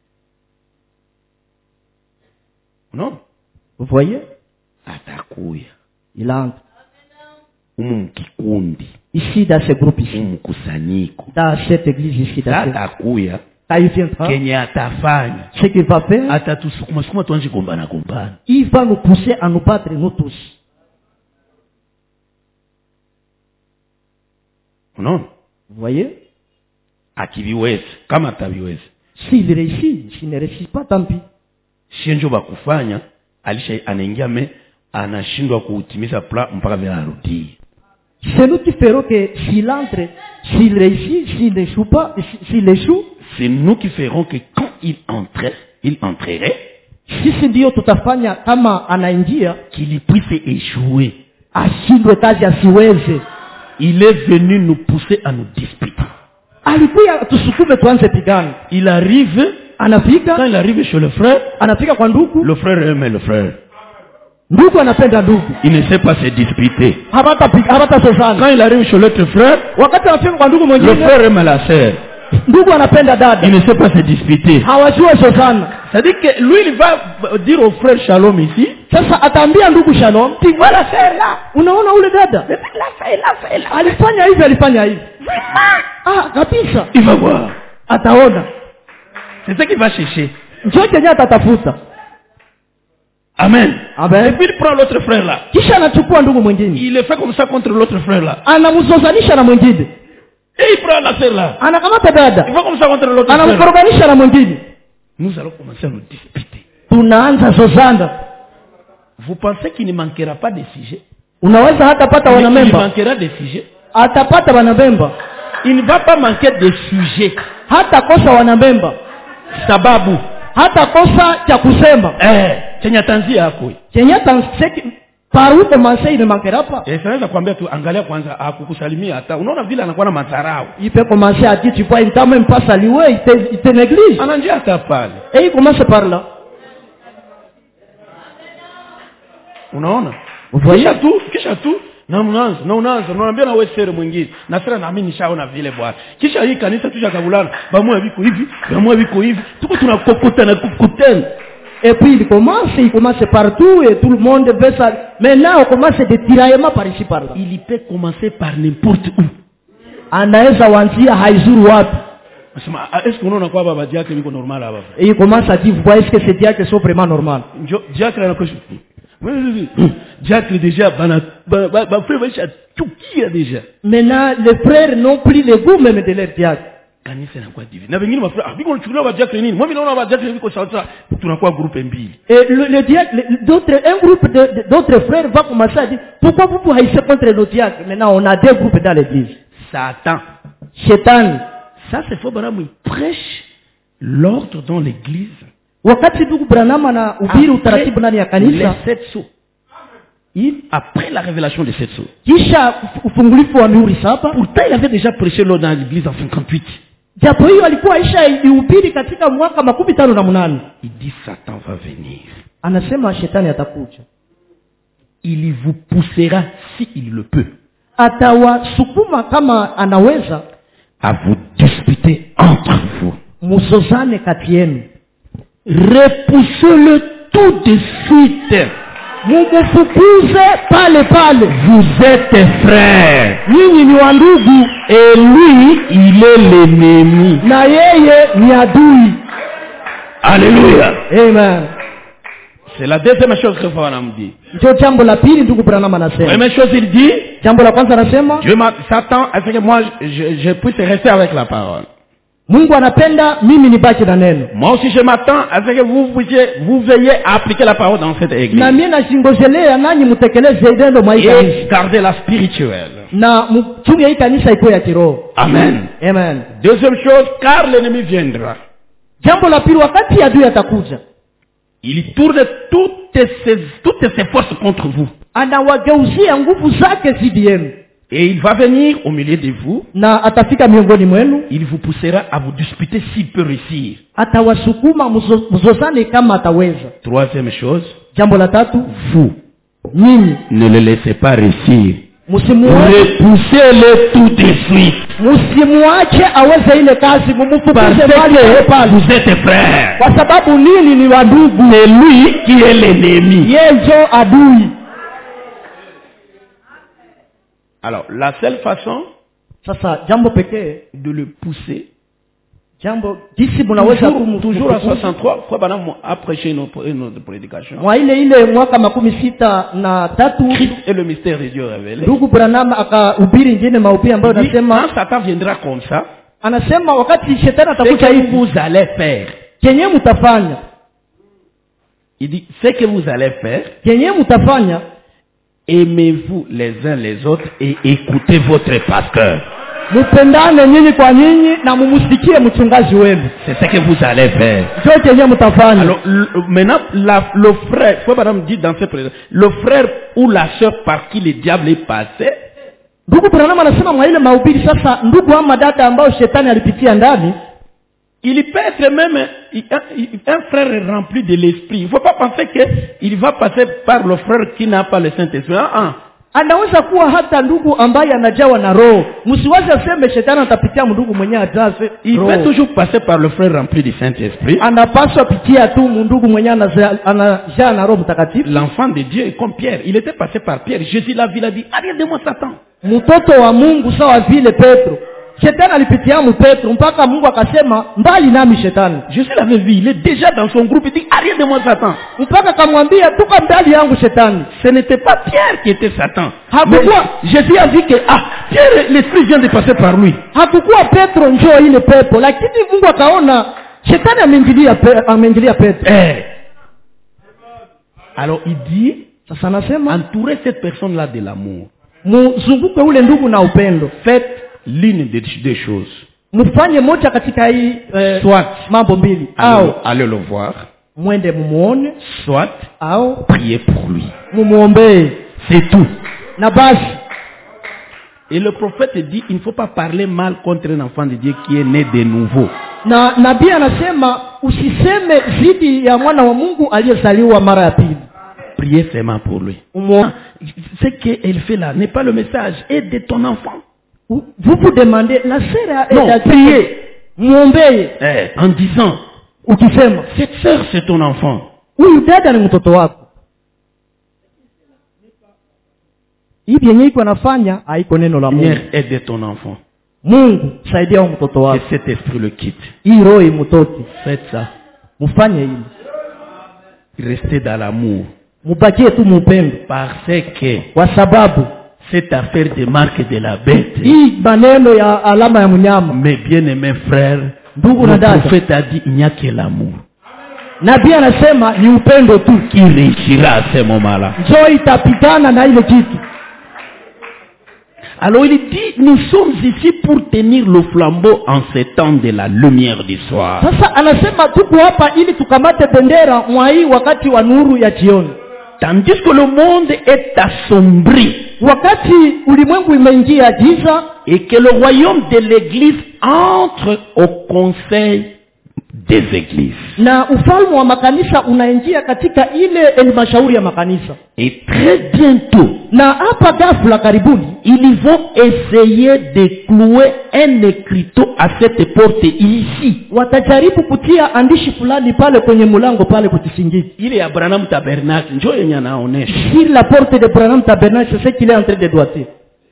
Non, Vous voyez? atakuya. Il entre. Umu mkikundi, Ici, dans ce groupe ici. umu mkusanyiko. Dans cette église ici. Dans ce... Atakuya. Quand il viendra, Kenye atafanya. ce qu'il va faire, Atatusukuma sukuma tuanze gombana gombana. il va nous pousser à nous battre, nous tous. Non, Vous voyez? akiviweza kama ataviweza. S'il réussit, s'il ne réussit pas, tant pis. Shenjo bakufanya alisha anaingia me anashindwa kuutimiza plan mpaka vile arudie. C'est nous qui ferons que s'il entre, s'il réussit, s'il n'échoue pas, s'il échoue, C'est nous qui ferons que quand il entrait, il entrerait, sisi ndio tutafanya kama anaingia qu'il puisse échouer. ashindwe kazi asiweze. Il est venu nous pousser à nous disputer. Alikuya tusukume tuanze pigana. Il arrive, quand Anafika, il arrive chez le frère, anafika kwa ndugu, le frère aime le frère. ndugu anapenda ndugu. Il ne sait pas se disputer. Habata piga, habata sozana. Quand il arrive chez l'autre frère, Wakati anafika kwa ndugu le mwingine, frère aime la sœur. ndugu anapenda Il dada. ne sait pas se disputer. Hawajua sozana. C'est-à-dire que lui, il va dire au frère Shalom ici, Sasa ataambia ndugu Shalom, tu vois la sœur là. unaona ule dada? La fait, la fait, la fait. Alifanya hivi, alifanya hivi. Ah, kabisa. Il va voir. Ataona. C'est ça qu'il va chercher. Njoo Kenya atatafuta. Amen. Amen. Et puis il prend l'autre frère là. Kisha anachukua ndugu mwingine. Il le fait comme ça contre l'autre frère là. Anamzozanisha na mwingine. Et il prend la sœur là. Anakamata Il dada. fait comme ça contre l'autre frère. Anamkoroganisha na mwingine. Nous allons commencer à nous disputer. Tunaanza zozana. Vous pensez qu'il ne manquera pas de sujets? Unaweza hata pata Il, il wanamemba. manquera de sujets. Atapata wanamemba. Il ne va pas manquer de sujets. Hata kosa wanamemba. Sababu. Hata kosa cha kusema. Eh, chenye tanzia yako. Kenya tanseki par où commencer il ne manquera pas. Eh, sasa kwambia tu angalia kwanza akukusalimia hata. Unaona vile anakuwa na madharau. Il peut commencer à dire tu vois il t'a même pas salué, il te, il te néglige. Ananjia hata pale. Et il commence par là. Unaona? Vous voyez? Kisha tu, kisha tu na unaanza, na unaanza, unaambia na wewe sere mwingine. Na sera na mimi nishaona vile bwana. Kisha hii kanisa tushakavulana, bamwe viko hivi, bamwe viko hivi. Tuko tunakokotana kukutana. Et puis il commence, il commence partout et tout le monde veut ça. Maintenant on commence des tiraillements par ici par là. Il peut commencer par n'importe où. Anaweza wanzia haizuru wapi. Nasema, est-ce que unaona kwa baba diakre biko normal hapa? Et il commence à dire, vous voyez, est-ce que ces diacres sont vraiment normaux? Njo diakre anakoshi. Oui, diacre déjà bana ba ba ba frère baisha tukia déjà. Maintenant, les frères n'ont plus le goût même de leur diacre. Kanisa inakuwa divi. Na wengine mafrère, ah biko unachukulia ba diakre nini? Mimi naona ba diakre biko sawa sawa. Tunakuwa groupe mbili. Et le, le diacre, le- d'autres, un groupe de, de- d'autres frères va commencer à dire, pourquoi vous vous haïssez contre nos diacres? Maintenant, on a deux groupes dans l'église. Satan, Satan, Ça, c'est Frère Branham, il prêche l'ordre dans l'église. Wakati ndugu Branham anahubiri utaratibu ndani ya kanisa, les sept sceaux. Il, après la révélation des sept sceaux. Kisha ufungulifu wa mihuri saba. Pourtant, il avait déjà prêché l'ordre dans l'église en cinquante-huit. Japo hiyo alikuwa aisha ihubiri katika mwaka makumi tano na munane. Il dit Satan va venir. Anasema shetani atakuja. Il vous poussera s'il le peut. Atawasukuma kama anaweza à vous disputer entre vous. Musozane kati yenu. Repoussez-le tout de suite. Mumufukuze pale pale. Vous êtes frères. Nyinyi ni wandugu. Et lui, il est l'ennemi. Na yeye ni adui. Alléluia. Amen. C'est la deuxième chose que Branham dit. Ndio jambo la pili ndugu Branham anasema. Première chose il dit. Jambo la kwanza anasema. Dieu m'a Satan est-ce que moi je, je puisse rester avec la parole. Mungu anapenda mimi nibaki na neno. Moi aussi je m'attends à ce que vous puissiez vous veillez à appliquer la parole dans cette église. Na mimi nashingojelea nanyi mtekeleze neno mwa hii kanisa. Et garder la spirituelle. Na mchunge hii kanisa iko ya kiroho. Amen. Amen. Deuxième chose, car l'ennemi viendra. Jambo la pili, wakati adui atakuja. Il tourne toutes ses, toutes ses forces contre vous. Anawageuzia nguvu zake zidi yenu. Et il va venir au milieu de vous. Na atafika miongoni mwenu. Il vous poussera à vous disputer s'il peut réussir. Atawasukuma mzozane kama ataweza. Troisième chose. Jambo la tatu. Vous. Nyinyi. Ne le laissez pas réussir. Repoussez-le tout de suite. Musimuache aweze ile kazi, mumufukuze pale pale. Vous êtes frères. Kwa sababu nini ni wandugu? C'est lui qui est l'ennemi. Yeye ndio adui. Alors, la seule façon sasa jambo pekee de le pousser, jambo jinsi mnaweza toujours, toujours à soixante-trois, Frère Branham a prêché notre, notre prédication. Mwa ile ile mwaka makumi sita na tatu, Christ est le mystère de Dieu révélé. Ndugu Branham akahubiri ingine mahubiri ambayo anasema quand Satan viendra comme ça, anasema wakati shetani atakuja hivi, vous allez faire. Kenye mtafanya. Il dit ce que vous allez faire. Kenye mtafanya. Aimez-vous les uns les autres et écoutez votre pasteur. Mupendane nyinyi kwa nyinyi na mumusikie mchungaji wenu. C'est ce que vous allez faire. Ndio kenye mtafanya. Alors le, maintenant la, le frère, Frère Branham dit dans ce présent, le frère ou la sœur par qui le diable est passé. Ndugu Branham anasema mwa ile mahubiri sasa, ndugu ama dada ambao shetani alipitia ndani, il peut être même un, un frère rempli de l'esprit. Il ne faut pas penser qu'il va passer par le frère qui n'a pas le Saint-Esprit. Ah, ah. Anaweza kuwa hata ndugu ambaye anajawa na roho. Msiwaze aseme shetani atapitia ndugu mwenye ajaze. Il peut toujours passer par le frère rempli du Saint-Esprit. Anapaswa pitia tu ndugu mwenye anajaa na roho mtakatifu. L'enfant de Dieu est comme Pierre. Il était passé par Pierre. Jésus l'a vu, il a dit, arrière de moi Satan. Mtoto wa Mungu sawa vile Petro. Shetani alipitia mu Petro mpaka Mungu akasema mbali nami shetani. Jésus l'avait vu, il est déjà dans son groupe, il dit arrière de moi Satan. Mpaka akamwambia tuka mbali yangu shetani. Ce n'était pas Pierre qui était Satan. Hakukuwa Jésus a dit que ah Pierre, l'esprit vient de passer par lui. Hakukuwa Petro njoo ile pepo, lakini Mungu akaona shetani ameingilia ameingilia Petro. Eh. Alors il dit sasa anasema entourer cette personne là de l'amour. Mzunguke ule ndugu na upendo. Faites l'une des deux choses. Mfanye moja katika hii eh, soit mambo mbili. Au allez le voir. Mwende mumuone. Soit au priez pour lui. Mumuombe. C'est tout. Na basi. Et le prophète dit il ne faut pas parler mal contre un enfant de Dieu qui est né de nouveau. Na nabii anasema usiseme zidi ya mwana wa Mungu aliyezaliwa mara ya pili. Priez seulement pour lui. Ce qu'elle fait là n'est pas le message. Aide ton enfant. Vous vous demandez la sœur non, priez. Muombee. Eh, en disant ukisema cette sœur c'est ton enfant. Huyu dada ni mtoto wako. Hivi yenyewe iko anafanya haiko neno la Mungu. Aide ton enfant. Mungu saidia mtoto wako. Que cet esprit le quitte. Hii roho imtoke. Faites ça. Mfanye hili. Restez dans l'amour. Mubakie tu mupendo. Parce que kwa sababu cette affaire de marque de la bête. Hii maneno ya alama ya mnyama. Mes bien-aimés frères, ndugu na dada, le prophète a dit il n'y a que l'amour. Nabii anasema ni upendo tu qui réussira à ce moment-là. Ndio itapitana na ile kitu. Alors il dit, nous sommes ici pour tenir le flambeau en ces temps de la lumière du soir. Sasa anasema tuko hapa ili tukamate bendera mwai wakati wa nuru ya jioni. Tandis que le monde est assombri. Wakati ulimwengu imeingia giza. Et que le royaume de l'église entre au conseil des églises. Na ufalme wa makanisa unaingia katika ile halmashauri ya makanisa. Et très bientôt, na hapa ghafla karibuni, ils vont essayer de clouer un écriteau à cette porte ici. Watajaribu kutia andishi fulani pale kwenye mlango pale kutisingiti. Ile ya Branham Tabernacle njoo yenye anaonesha. Sur la porte de Branham Tabernacle, c'est ce qu'il est en train de doiter.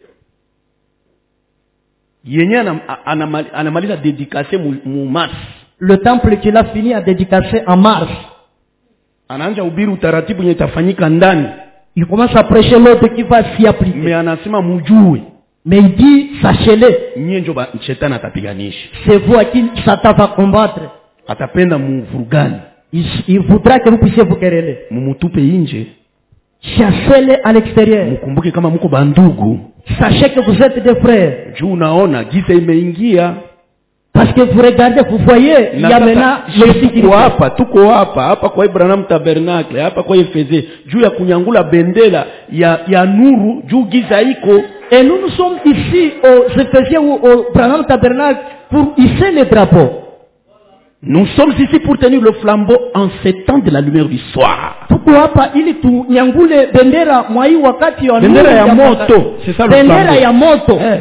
Yenye anamaliza dédicacer mu mars. Le temple qu'il a fini à dédicacer en mars. Anaanza ubiri utaratibu yenye itafanyika ndani. Il commence à prêcher l'ordre qui va s'y appliquer. Mais anasema mujue. Mais il dit, sachez-le. Nyie ndio shetani atapiganisha. C'est vous à qui Satan va combattre. Atapenda muvurugani. Il, il voudra que vous puissiez vous quereller. Mumutupe nje. Chassez-les à l'extérieur. Mukumbuke kama muko bandugu. Sachez que vous êtes des frères. Juu unaona giza imeingia. Parce que vous regardez, vous voyez, il y a maintenant le tuko hapa, tuko hapa, hapa kwa Branham Tabernacle, hapa kwa Efeze, juu ya kunyangula bendera ya ya nuru, juu giza iko. Et nous nous sommes ici aux Éphésiens ou au Branham Tabernacle pour hisser les drapeaux. Nous sommes ici pour tenir le flambeau en ces temps de la lumière du soir. Tuko hapa ili tunyangule bendera mwai wakati wa bendera ya moto, c'est ça le flambeau. Bendera ya moto. Eh.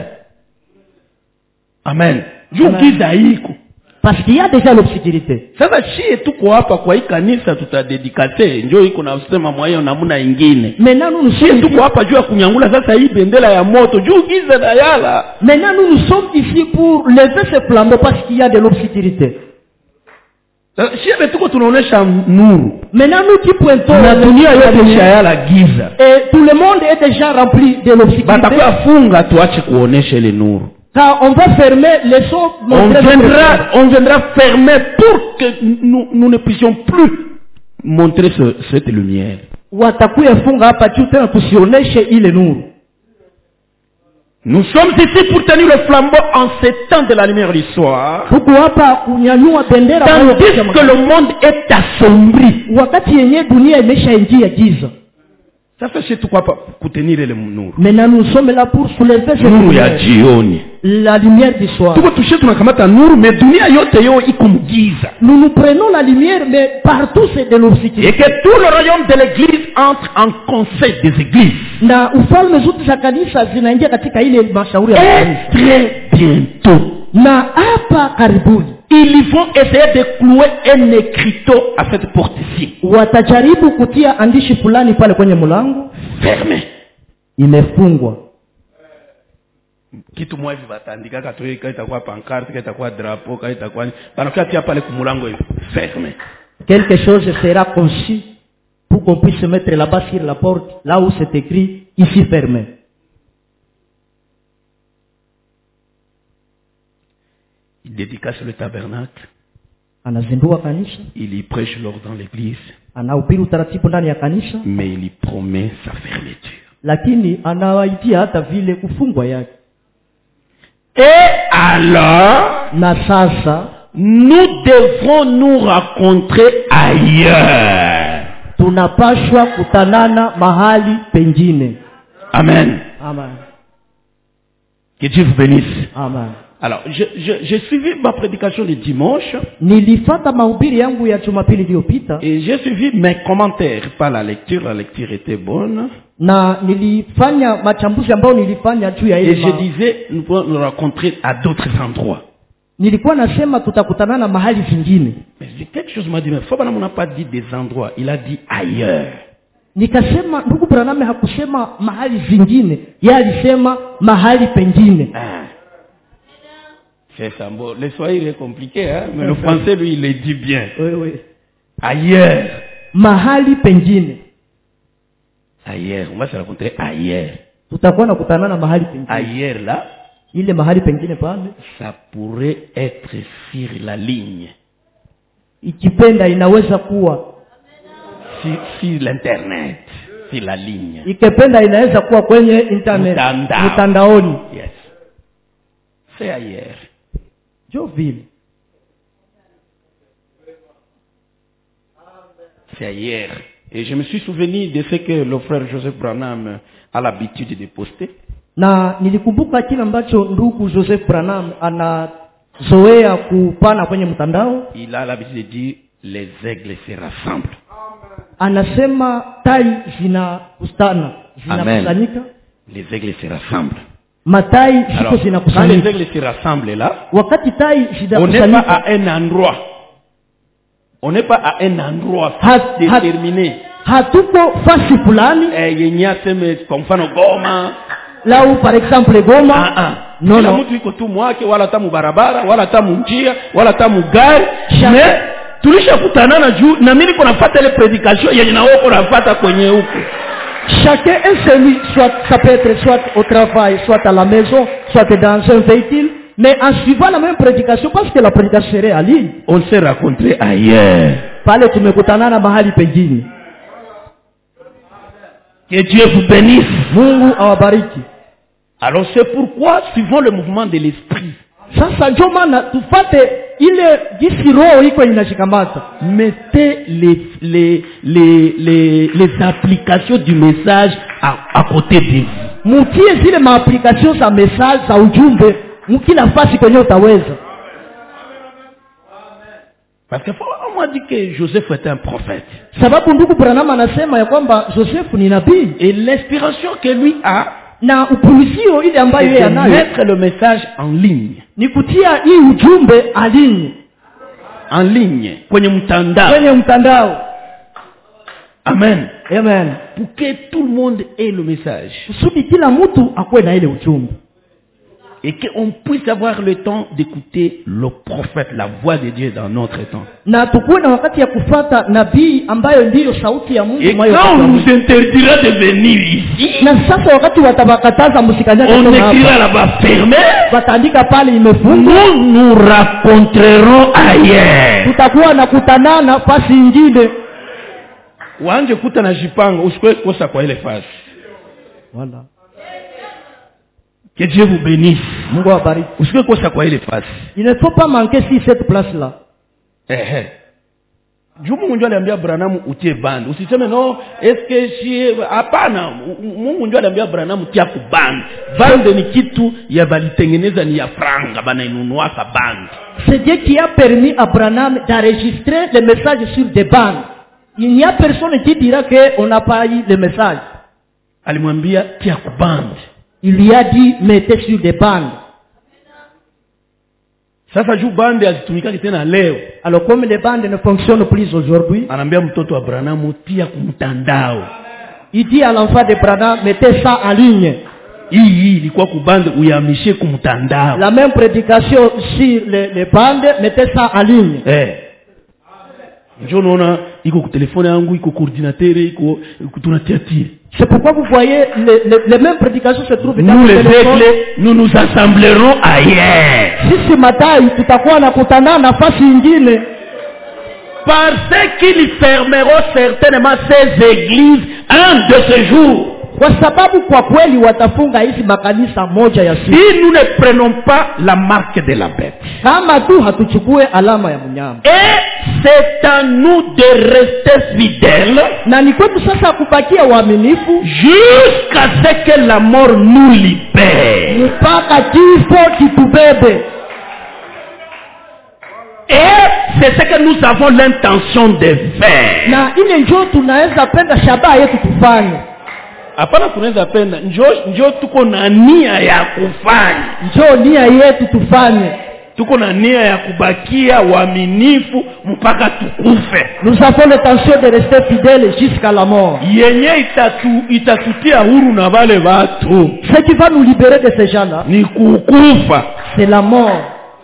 Amen. Juu giza iko. Parce qu'il y a déjà l'obscurité. Sasa shie tuko hapa kwa hii kanisa tutadedikate, njoo iko na usema mwayo namna ingine. Maintenant nous nous sommes tuko hapa juu ya kunyangula sasa hii bendera ya moto, juu giza na yala. Maintenant nous nous sommes ici pour lever ce flambeau parce qu'il y a de l'obscurité. Shie tuko tunaonesha nuru. Maintenant nous qui pointons na dunia yote ishayala giza. Et tout le monde est déjà rempli de l'obscurité. Batakuwa funga tuache kuonesha ile nuru. Car on va fermer les sons. On viendra, on viendra fermer pour que nous, nous ne puissions plus montrer ce, cette lumière. Nous sommes ici pour tenir le flambeau en ces temps de la lumière du soir. Tandis que le monde est assombri. Ça fait chez toi pour tenir le nuru. Maintenant nous sommes là pour soulever ce nuru ya jioni. La lumière du soir. Tuko touché tunakamata nuru mais dunia yote yo iko mgiza. Nous nous prenons la lumière mais partout c'est de l'obscurité. Et que tout le royaume de l'église entre en conseil des églises. Na ufalme zote za kanisa zinaingia katika ile mashauri ya kanisa. Très bientôt. Na hapa karibuni ils vont essayer de clouer un écriteau à cette porte ici. Watajaribu kutia andishi fulani pale kwenye mlango. Fermé. Imefungwa. Kitu mwa hivi batandika katoi kaita kwa pancarte kaita kwa drapeau kaita kwa banakia tia pale kumulango hivi. Fermé. Quelque chose sera conçu pour qu'on puisse se mettre là-bas sur la porte, là où c'est écrit ici fermé. Il dédicace le tabernacle. Anazindua kanisa. Il y prêche l'ordre dans l'église. Anahubiri utaratibu ndani ya kanisa. Mais il y promet sa fermeture. Lakini anawaitia hata vile kufungwa yake. Et alors, na sasa nous devrons nous rencontrer ailleurs. Tunapaswa kutanana mahali pengine. Amen. Amen. Que Dieu vous bénisse. Amen. Alors, je, je, j'ai suivi ma prédication de dimanche. Nilifata mahubiri yangu ya Jumapili iliyopita. Et j'ai suivi mes commentaires par la lecture. La lecture était bonne. Na nilifanya machambuzi ambayo nilifanya juu ya ile. Et je disais, nous pouvons nous rencontrer à d'autres endroits. Nilikuwa nasema tutakutanana mahali vingine. Mais quelque chose m'a dit, mais Fabana n'a pas dit des endroits, il a dit ailleurs. Nikasema ndugu Branham hakusema mahali vingine, yeye alisema mahali pengine. Ah. C'est ça. Bon, le swahili est compliqué, hein? Mais le français, lui, il le dit bien. Oui, oui. Ailleurs. Mahali pengine. Ailleurs. On va se rencontrer ailleurs. Tutakuwa na kutanana mahali pengine. Ailleurs, là. Ile mahali pengine pale. Ça pourrait être sur la ligne. Ikipenda inaweza kuwa. Sur, sur l'internet. sur la ligne. Ikipenda inaweza kuwa kwenye internet, Mtandao. mtandaoni. Yes. C'est ailleurs. Jo vile. C'est ailleurs. Et je me suis souvenu de ce que le frère Joseph Branham a l'habitude de poster. Na nilikumbuka kile ambacho ndugu Joseph Branham anazoea kupana kwenye mtandao. Il a l'habitude de dire les aigles se rassemblent. Anasema tai zinakustana, zinakusanyika. Les aigles se rassemblent. Matai ziko Alors, quand les zinakusanyika. aigles se rassemblent là, Wakati tai on n'est pas zinakusanyika, à un endroit. On n'est pas à un endroit Hat- déterminé. hatuko fasi fulani Eh, yenye aseme kwa mfano Goma. lau par exemple Goma. Ah ah. No, Kila no. mtu iko tu mwake, wala tamu barabara, wala tamu njia, wala tamu gari. Chaque- Mais tulishakutanana juu na mimi niko nafuata ile predication yenye na wewe uko nafuata kwenye huko. Chacun est celui, soit ça peut être soit au travail, soit à la maison, soit dans un véhicule, mais en suivant la même prédication, parce que la prédication serait en ligne. On s'est rencontrés ailleurs. Pale tumekutanana mahali pengine. Que Dieu vous bénisse. Mungu awabariki. Alors c'est pourquoi, suivant le mouvement de l'esprit, Sasa ndio maana tufate ile jinsi roho iko inashikamata. mettez les, les, les, les, les applications du message à, à côté de vous. Mutie zile maapplication za message za ujumbe mkila fasi kwenye utaweza. Parce qu'on m'a dit que Joseph était un prophète. Sababu ndugu Branham anasema ya kwamba Joseph ni nabii. Et l'inspiration que lui a, Na upulizio ile ambayo c'est yeye de anayo mettre le message en ligne. ni kutia hii ujumbe alinye En ligne. Kwenye mtandao. kwenye mtandao. Amen. Amen. Pour que tout le monde ait le message. Kusudi kila mtu akuwe na ile ujumbe. Et qu'on puisse avoir le temps d'écouter le prophète, la voix de Dieu dans notre temps. Na tukuwe na wakati ya kufata nabii ambayo ndiyo sauti ya Mungu Et mwayo. quand on nous interdira de venir ici, Na sasa wakati watabakataza msikanyage on tena écrira hapa. là-bas fermé. Wataandika pale imefungwa. Nous nous rencontrerons ailleurs. Tutakuwa na kutanana fasi nyingine. Wanje kuta na jipanga usikwe kosa kwa ile fasi. Voilà. Que Dieu vous bénisse. Mungu awabariki. Usikwe kosa kwa ile fasi. Il ne faut pas manquer si cette place là. Eh eh. Juu Mungu ndio aliambia Branham utie band. Usiseme no, eske si hapana. Mungu ndio aliambia Branham tia ku band. Band ni kitu ya balitengeneza ni ya franga bana inunua ka band. C'est Dieu qui a permis à Branham d'enregistrer les messages sur des bandes. Il n'y a personne qui dira qu'on n'a pas eu le message. Alimwambia tia ku band. Il lui a dit mettez sur des bandes. Sasa juu band hazitumikaki tena leo. Alors comme les bandes ne fonctionnent plus aujourd'hui, Anaambia mtoto wa Branham tia ku mtandao. il dit à l'enfant de Branham mettez ça en ligne. Hii hii ilikuwa ku band uyamishe ku mtandao. La même prédication sur les, les bandes, mettez ça en ligne. Eh. Njoo naona iko ku telefone yangu, iko ku ordinateur, iko tunatia tia. C'est pourquoi vous voyez les, les, les mêmes prédications se trouvent dans Nous le les téléphone. aigles, nous nous assemblerons ailleurs. Sisi matai tutakuwa na kutana nafasi nyingine. Parce qu'ils fermeront certainement ces églises un de ces jours. Kwa sababu kwa kweli watafunga hizi makanisa moja ya siku. Si nous ne prenons pas la marque de la bête. Kama tu hatuchukue alama ya mnyama. Et c'est à nous de rester fidèles Na ni kwetu sasa kubakia waaminifu jusqu'à ce que la mort nous libère. mpaka kifo kitubebe. Et c'est ce que nous avons l'intention de faire. Na ile njoo tunaweza penda shabaha yetu tufanye. Hapana tunaweza penda njoo njoo tuko na nia ya kufanya. Njoo nia yetu tufanye. Tuko na nia ya kubakia waaminifu mpaka tukufe. Nous avons l'intention de rester fidèles jusqu'à la mort. Yenye itatu itatutia huru na wale watu. Ce qui va nous libérer de ces gens-là, Ni kukufa. c'est la mort.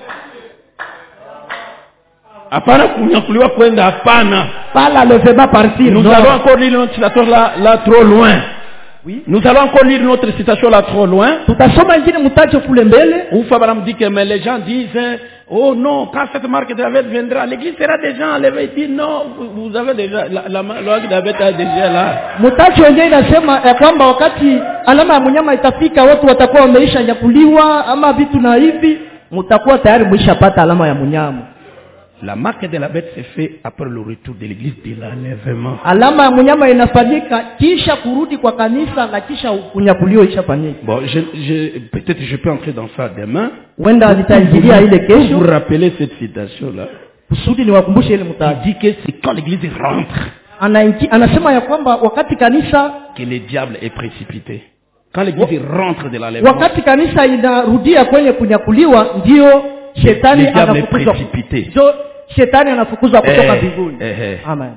Hapana kunyakuliwa kwenda hapana. Pas l'enlèvement partir. Nous non. allons encore lire notre citation là, là trop loin. Oui. Nous allons encore lire notre citation là trop loin. Tutasoma ingine mtacho kule mbele. Ufa banam dit que mais les gens disent oh non, quand cette marque de la bête viendra, l'église sera déjà enlevée. Il dit non, vous, vous avez déjà, la, la marque de la bête est déjà là. Mutaji wengine inasema ya kwamba wakati alama ya mnyama itafika watu watakuwa wameisha nyakuliwa ama vitu na hivi, mtakuwa tayari mshapata alama ya mnyama. La marque de la bête s'est fait après le retour de l'église de l'enlèvement. Alama ya mnyama inafanyika kisha kurudi kwa kanisa na kisha kunyakuliwa ishafanyika. Bon, je, je, peut-être je peux entrer dans ça demain. Wenda nitaingilia ile kesho. Vous rappelez cette citation là? Kusudi niwakumbushe ile mtaji. Il dit que c'est quand l'église rentre. Anaingi, anasema ya kwamba wakati kanisa que le diable est précipité. Quand l'église rentre de l'enlèvement. Wakati kanisa inarudia kwenye kunyakuliwa ndio shetani anafukuzwa. Ndio shetani anafukuzwa kutoka mbinguni. Eh, eh, eh. Amen.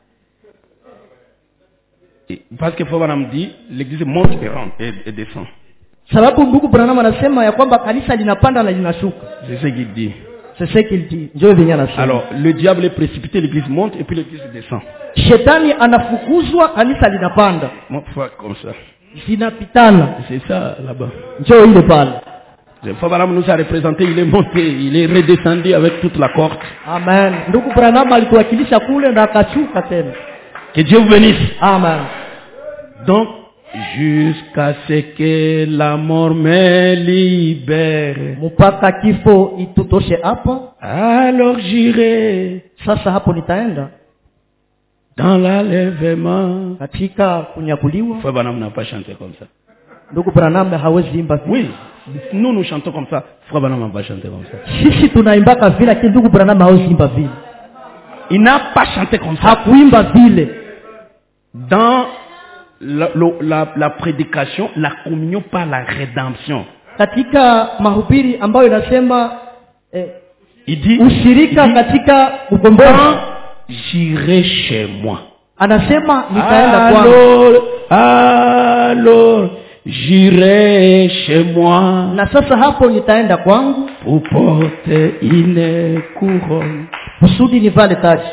Parce que Fabana dit l'église monte et rentre et, et descend. Sababu ndugu Branham anasema ya kwamba kanisa linapanda na linashuka. C'est ce qu'il dit. C'est ce qu'il dit. Ndio venye anasema. Alors, le diable est précipité, l'église monte et puis l'église descend. Shetani anafukuzwa, kanisa linapanda. Moi, faut comme ça. Zinapitana. C'est ça là-bas. Ndio ile pale. Fabana nous a représenté, il est monté, il est redescendu avec toute la corde. Amen. Ndugu Branham alituwakilisha kule na akashuka tena. Que Dieu vous bénisse. Amen. Donc, jusqu'à ce que la mort me libère. Mpaka kifo itutoshe hapa. Alors j'irai. Sasa hapo nitaenda. Dans l'enlèvement. Katika kunyakuliwa. Frère Branham n'a pas chanté comme ça. Ndugu Branham hawezi imba. Oui. Nous nous chantons comme ça. Frère Branham n'a pas chanté comme ça. Sisi tunaimbaka vile lakini ndugu Branham hawezi imba vile. Il n'a pas chanté comme ça. Hakuimba vile. Dans la, la, la prédication, la communion par la rédemption. Katika mahubiri ambayo inasema eh, il dit ushirika katika ukombozi. J'irai chez moi. Anasema nitaenda kwangu. Alors, alors j'irai chez moi. Na sasa hapo nitaenda kwangu. Pour porter une couronne. Kusudi nivale taji.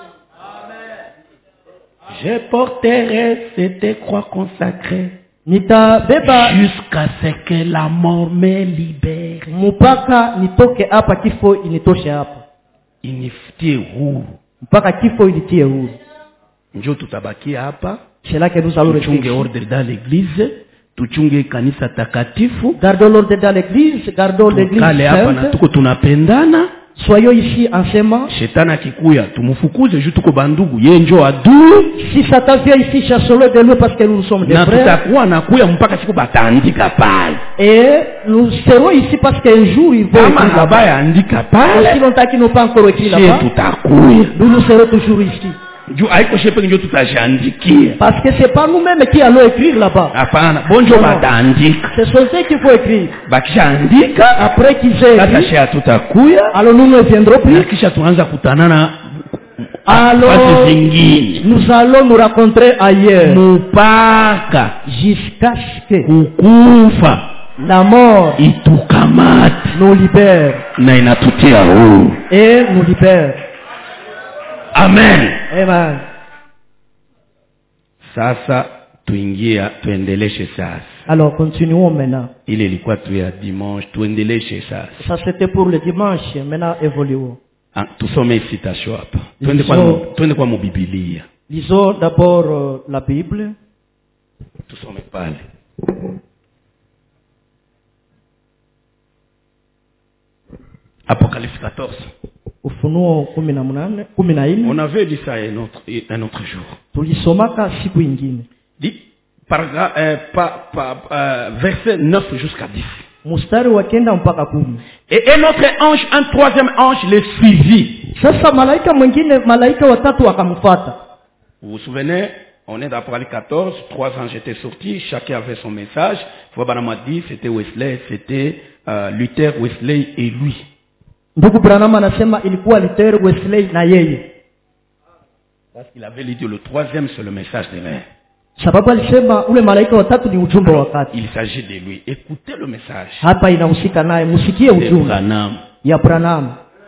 Je porterai cette croix consacrée. Nitabeba jusqu'à ce que la mort me libère. Mpaka nitoke hapa kifo initoshe hapa. Inifitie huru. Mpaka kifo initie huru. Njoo tutabakia hapa. Chelake nous allons tuchunge ordre dans l'église. Tuchunge kanisa takatifu. Gardons l'ordre dans l'église, gardons l'église sainte. Hapa na tuko tunapendana. Soyons ici ensemble. Shetani akikuya tumufukuze juu tuko bandugu yeye njoo adui. Si Satan vient ici chassons-le de lui parce que nous sommes des frères. Na tutakuwa nakuya mpaka siku bataandika pale. Et nous serons ici parce qu'un jour ils vont kama habaya andika pale. Aussi longtemps qu'ils n'ont pas encore écrit là-bas. Tutakuya. Nous nous serons toujours ici. Juu haiko shepe ndio tutajiandikia. Parce que c'est pas nous-mêmes qui allons écrire là-bas. Hapana, bonjo bataandika. Ce sont eux qui vont écrire. Bakishaandika après qu'ils aient écrit. Sasa tutakuya. Alors nous ne viendrons plus. Na kisha tuanza kutanana. Alors nous allons nous rencontrer ailleurs. Mpaka jusqu'à ce que kukufa la mort itukamate nous libère. Na inatutia huru. Et nous libère. Amen. Amen. Sasa tuingia tuendeleshe sasa. Alors continuons maintenant. Ile ilikuwa tu ya dimanche, tuendeleshe sasa. Ça c'était pour le dimanche, maintenant évoluons. Ah, tusome citation hapa. Twende kwa twende kwa Biblia. Lisons d'abord euh, la Bible. Tusome pale. Apocalypse quatorze. Ufunuo kumi na nane, kumi na nne. On avait dit ça un autre, un autre jour. Tulisomaka siku ingine. Dit paragraphe euh, pa, pa, euh, verset neuf jusqu'à dix. Mustari wa kenda mpaka kumi. Et un autre ange, un troisième ange le suivit. Sasa malaika mwingine, malaika watatu wakamfuata. Vous vous souvenez, on est dans Apocalypse quatorze, trois anges étaient sortis, chacun avait son message. Fouabana m'a dit, c'était Wesley, c'était euh, Luther, Wesley et lui. Ndugu Branham anasema ilikuwa Luther, Wesley na yeye. Parce qu'il avait dit le troisième c'est le message de l'air. Sababu alisema ule malaika watatu ni ujumbe wa wakati. Il s'agit de lui. Écoutez le message. Hapa inahusika naye, msikie ujumbe Branham. Ya Branham.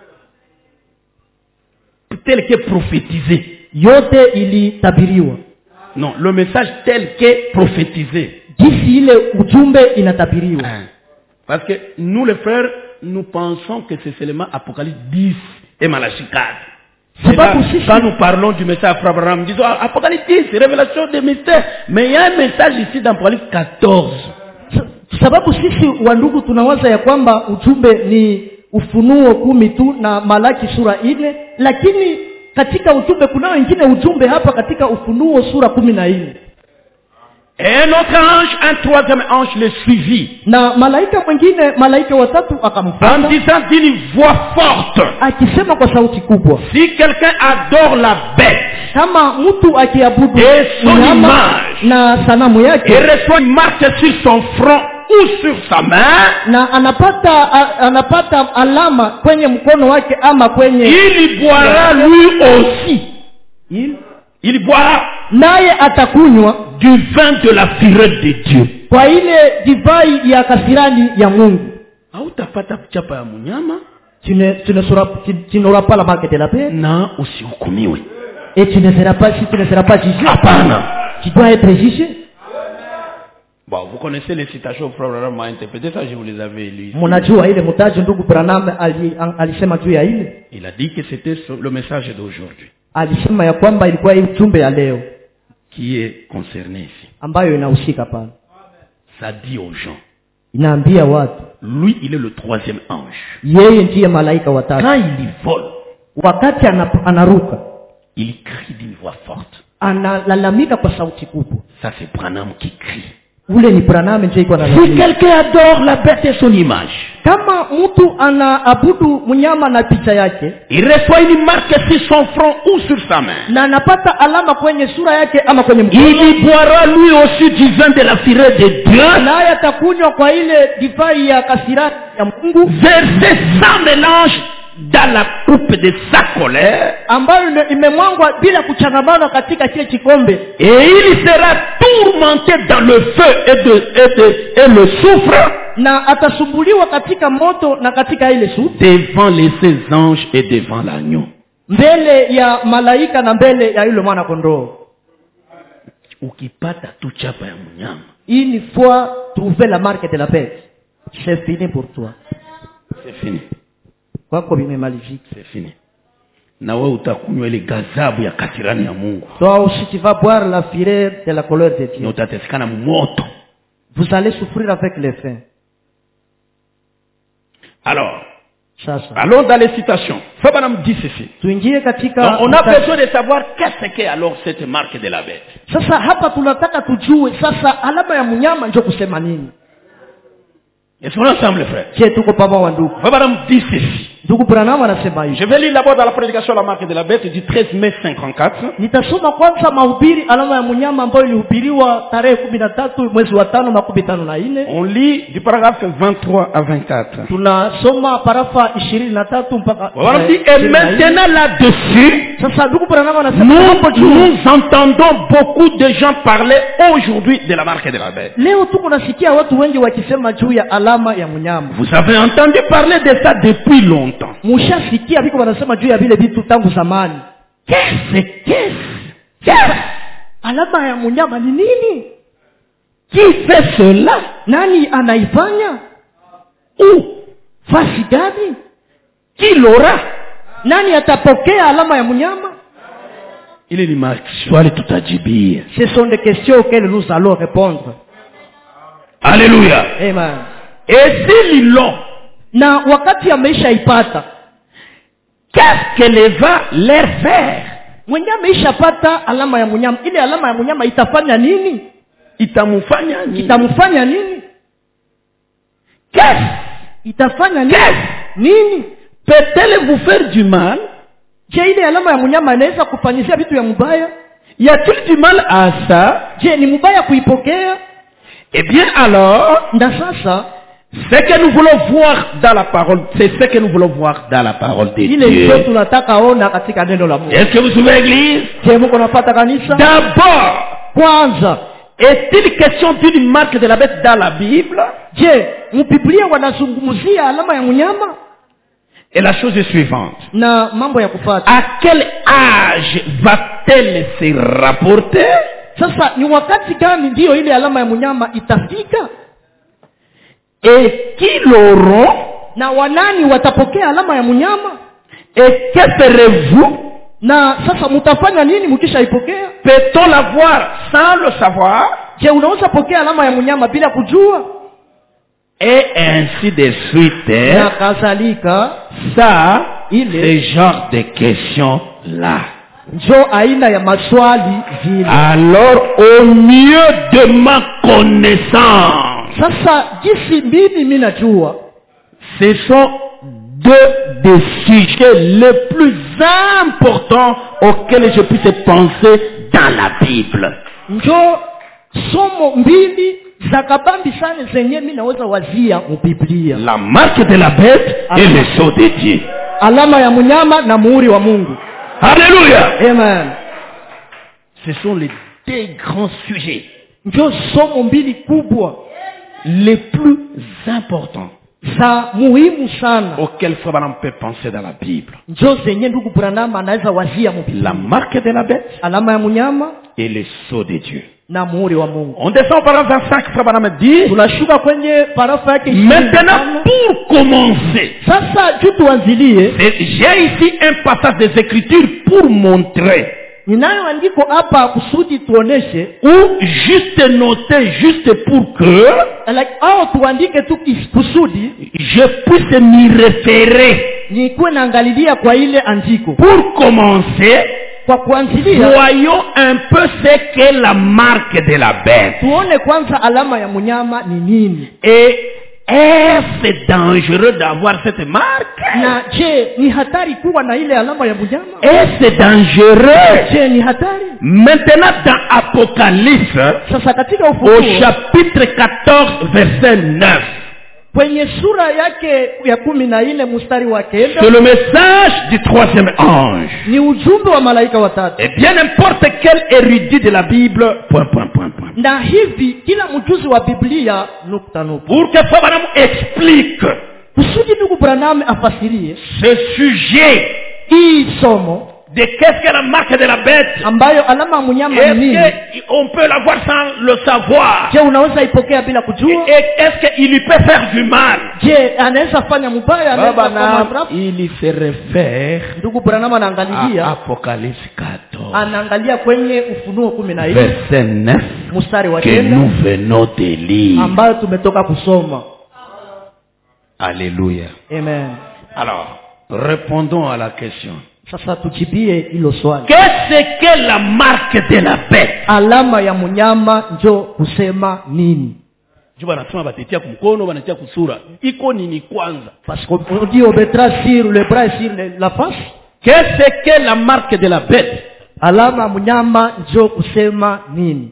Tel que prophétisé. Yote ilitabiriwa. Non, le message tel que prophétisé. Jinsi ile ujumbe inatabiriwa. Parce que nous les frères, nous pensons que c'est seulement Apocalypse dix et Malachie quatre. C'est C'est pas là, possible. quand nous parlons du message Abraham, disons ah, Apocalypse dix, révélation des mystères. Mais il y a un message ici dans Apocalypse quatorze. Sababu sisi wandugu tunawaza ya kwamba ujumbe ni Ufunuo kumi tu na Malaki sura nne, lakini katika ujumbe kuna wengine ujumbe hapa katika Ufunuo sura kumi na nne. Et un autre ange, un troisième ange le suivit. Na malaika mwingine, malaika watatu En akamfuata disant d'une voix forte, akisema kwa sauti kubwa, si quelqu'un adore la bête kama mtu akiabudu Et son mnyama image. na sanamu et yake reçoit une marque sur son front ou sur sa main, na anapata a, anapata alama kwenye mkono wake ama kwenye il boira lui aussi. Il- Il boira naye atakunywa du vin de la fureur de Dieu. kwa ile divai ya kasirani ya Mungu. Hautapata chapa ya mnyama Tu ne, tu ne sauras, tu, tu n'auras pas la marque de la paix na usihukumiwe. et tu ne seras pas, si tu ne seras pas jugé, Hapana. tu dois être jugé. Bon, vous connaissez les citations que Frère Branham m'a interprétées, ça je vous les avais lues. Mnajua ile mtaji ndugu Branham ali- an- alisema juu ya ile, Il a dit que c'était le message d'aujourd'hui alisema ya kwamba ilikuwa hii ujumbe ya leo qui est concerné ici. ambayo inahusika pale, Ça dit aux gens, inaambia watu lui il est le troisième ange. yeye ndiye malaika watatu. Quand il vole, Wakati anap- anaruka il crie d'une voix forte. analalamika kwa sauti kubwa. Ça c'est Branham qui crie. Ule ni Branham ndiye iko Si analalamika. quelqu'un adore la bête et son image, Kama mtu anaabudu mnyama na picha yake il reçoit une marque sur son front ou sur sa main. na anapata alama kwenye sura yake ama kwenye mkono, Il y boira lui aussi du vin de la fureur de Dieu, naye atakunywa kwa ile divai ya kasirani ya Mungu versé sans mélange dans la coupe de sa colère, ambayo ime- imemwangwa bila kuchangamana katika kile kikombe, et il sera tourmenté dans le feu et, de, et, de, et le soufre na atasumbuliwa katika moto na katika ile suti, devant les ses anges et devant l'agneau. mbele ya malaika na mbele ya yule mwana kondoo. Ukipata tu chapa ya mnyama, Une fois trouvé la marque de la bête, c'est fini pour toi. c'est fini, Kwako vimemalizika. c'est fini. Na wewe utakunywa ile ghadhabu ya kasirani ya Mungu, Toi aussi tu vas boire la fureur de la colère de na Dieu. utatesekana moto. Vous allez souffrir avec les faim. Alors, Sasa allons dans les citations. Fabanam dit ceci. tuingie katika Donc, on a besoin de savoir qu'est-ce qu'est alors cette marque de la bête. sasa hapa tunataka tujue sasa alama ya mnyama ndio kusema nini. Est-ce qu'on est ensemble, frère? Je tuko pamoja wa ndugu. Fabanam dit ceci. Ndugu Branham anasema hivi. Je vais lire d'abord dans la prédication la marque de la bête du treize mai cinquante-quatre. Nitasoma kwanza mahubiri alama ya mnyama ambayo ilihubiriwa tarehe kumi na tatu mwezi wa tano makumi tano na nne. On lit du paragraphe vingt-trois à vingt-quatre. Tunasoma parafa ishirini na tatu mpaka Voilà, eh, dit, et ishirini na nne. maintenant là-dessus, Sasa ndugu Branham anasema nous, hapo juu, nous entendons beaucoup de gens parler aujourd'hui de la marque de la bête. leo tuko nasikia watu wengi wakisema juu ya alama ya mnyama. Vous avez entendu parler de ça depuis longtemps. Mushasikia viko wanasema juu ya vile vitu tangu zamani. Qu'est-ce qu'est-ce qu'est-ce Alama ya mnyama ni nini? Qui fait cela? Nani anaifanya? Où? Fasi gani? Qui l'aura? Nani atapokea alama ya mnyama? Ile ni maswali tutajibia. Ce sont des questions auxquelles nous allons répondre. Alléluia. Amen. Et s'ils l'ont, Na wakati ameishaipata, qu'est-ce qu'elle va leur faire? mwenye ameishapata alama ya mnyama, ile alama ya mnyama itafanya nini? Itamufanya nini? Itamfanya nini? Qu'est-ce? Itafanya nini? Qu'est-ce? Nini? Peut-elle vous faire du mal? Je, ile alama ya mnyama inaweza kufanyizia vitu ya mbaya? Y a-t-il du mal à ça? Je, ni mbaya kuipokea? Eh bien alors, Na sasa ce que nous voulons voir dans la parole, c'est ce que nous voulons voir dans la parole de ile ndio Dieu. tunataka ona katika neno la Mungu. Est-ce que vous suivez l'église? Je, mko napata kanisa? D'abord, Kwanza, est-il question d'une marque de la bête dans la Bible? je, mbiblia wanazungumzia alama ya mnyama? Et la chose est suivante. Na mambo ya kufuata. À quel âge va-t-elle se rapporter? Sasa ni wakati gani ndio ile alama ya mnyama itafika? Et qui l'auront? Na wanani watapokea alama ya mnyama? Et que ferez-vous? Na sasa mtafanya nini mkishaipokea? Peut-on l'avoir sans le savoir? Je, unaweza pokea alama ya mnyama bila kujua? Et ainsi de suite. Na kadhalika. Ça, ile ce genre de questions là. Njo aina ya maswali vile. Alors au mieux de ma connaissance, sasa jinsi mimi mimi najua, ce sont deux des sujets les plus importants auxquels je puisse penser dans la Bible. Njo somo mbili za kabambi sana zenye mimi naweza wazia mu Biblia. La marque de la bête et le sceau de Dieu. Alama ya mnyama na muhuri wa Mungu. Alléluia. Amen. Ce sont les deux grands sujets. Njo somo mbili kubwa les plus importants za muhimu sana auxquels Frère Branham peut penser dans la Bible. Njo zenye ndugu Branham anaweza wazia mu Biblia. La marque de la bête, alama ya mnyama et le sceau de Dieu. Na muhuri wa Mungu. On descend par vingt-cinq, Frère Branham dit. Tunashuka kwenye parafa yake. Maintenant, pour commencer. Sasa tu tuanzilie. J'ai ici un passage des Écritures pour montrer. Ninayo andiko hapa kusudi tuoneshe. Ou juste noter juste pour que. Like, au tuandike tu kusudi. Je puisse m'y référer. Nikuwe naangalilia kwa ile andiko. Pour commencer. Kwa kuanzilia, voyons un peu ce qu'est la marque de la bête. Tuone kwanza alama ya mnyama ni nini. Et est-ce dangereux d'avoir cette marque? Na je, ni hatari kuwa na ile alama ya mnyama? Est-ce dangereux? Je, ni hatari? Maintenant dans Apocalypse, sasa katika Ufunuo, au chapitre quatorze verset neuf. Kwenye sura yake ya kumi na nne mstari wa kenda. C'est le message du troisième ange. Ni ujumbe wa malaika watatu. Et bien n'importe quel érudit de la Bible, point, point, point, point. Na hivi kila mjuzi wa Biblia nukta nukta. Pour que Frère Branham explique. Kusudi ndugu Branham afasirie. Ce sujet. Hii somo. De qu'est-ce que la marque de la bête? Ambayo alama mnyama ni nini? Est-ce qu'on peut l'avoir sans le savoir? Je, unaweza ipokea bila kujua? Et est-ce qu'il lui peut faire du mal? Je, anaweza fanya mubaya? Anaweza il se réfère. Ndugu Branham anaangalia Apocalypse quatorze. Anaangalia kwenye Ufunuo kumi na nne. Verset neuf. Mstari wa que nous venons de lire. Ambayo tumetoka kusoma. Alléluia. Amen. Alors, répondons à la question. Sasa tujibie hilo swali. Qu'est-ce que la marque de la bête? Alama ya mnyama njo kusema nini? Je wanasema batetia kumkono, wanatia kusura. Iko nini kwanza? Parce qu'on dit au betra sur le bras sur la face. Qu'est-ce que la marque de la bête? Alama mnyama njo kusema nini?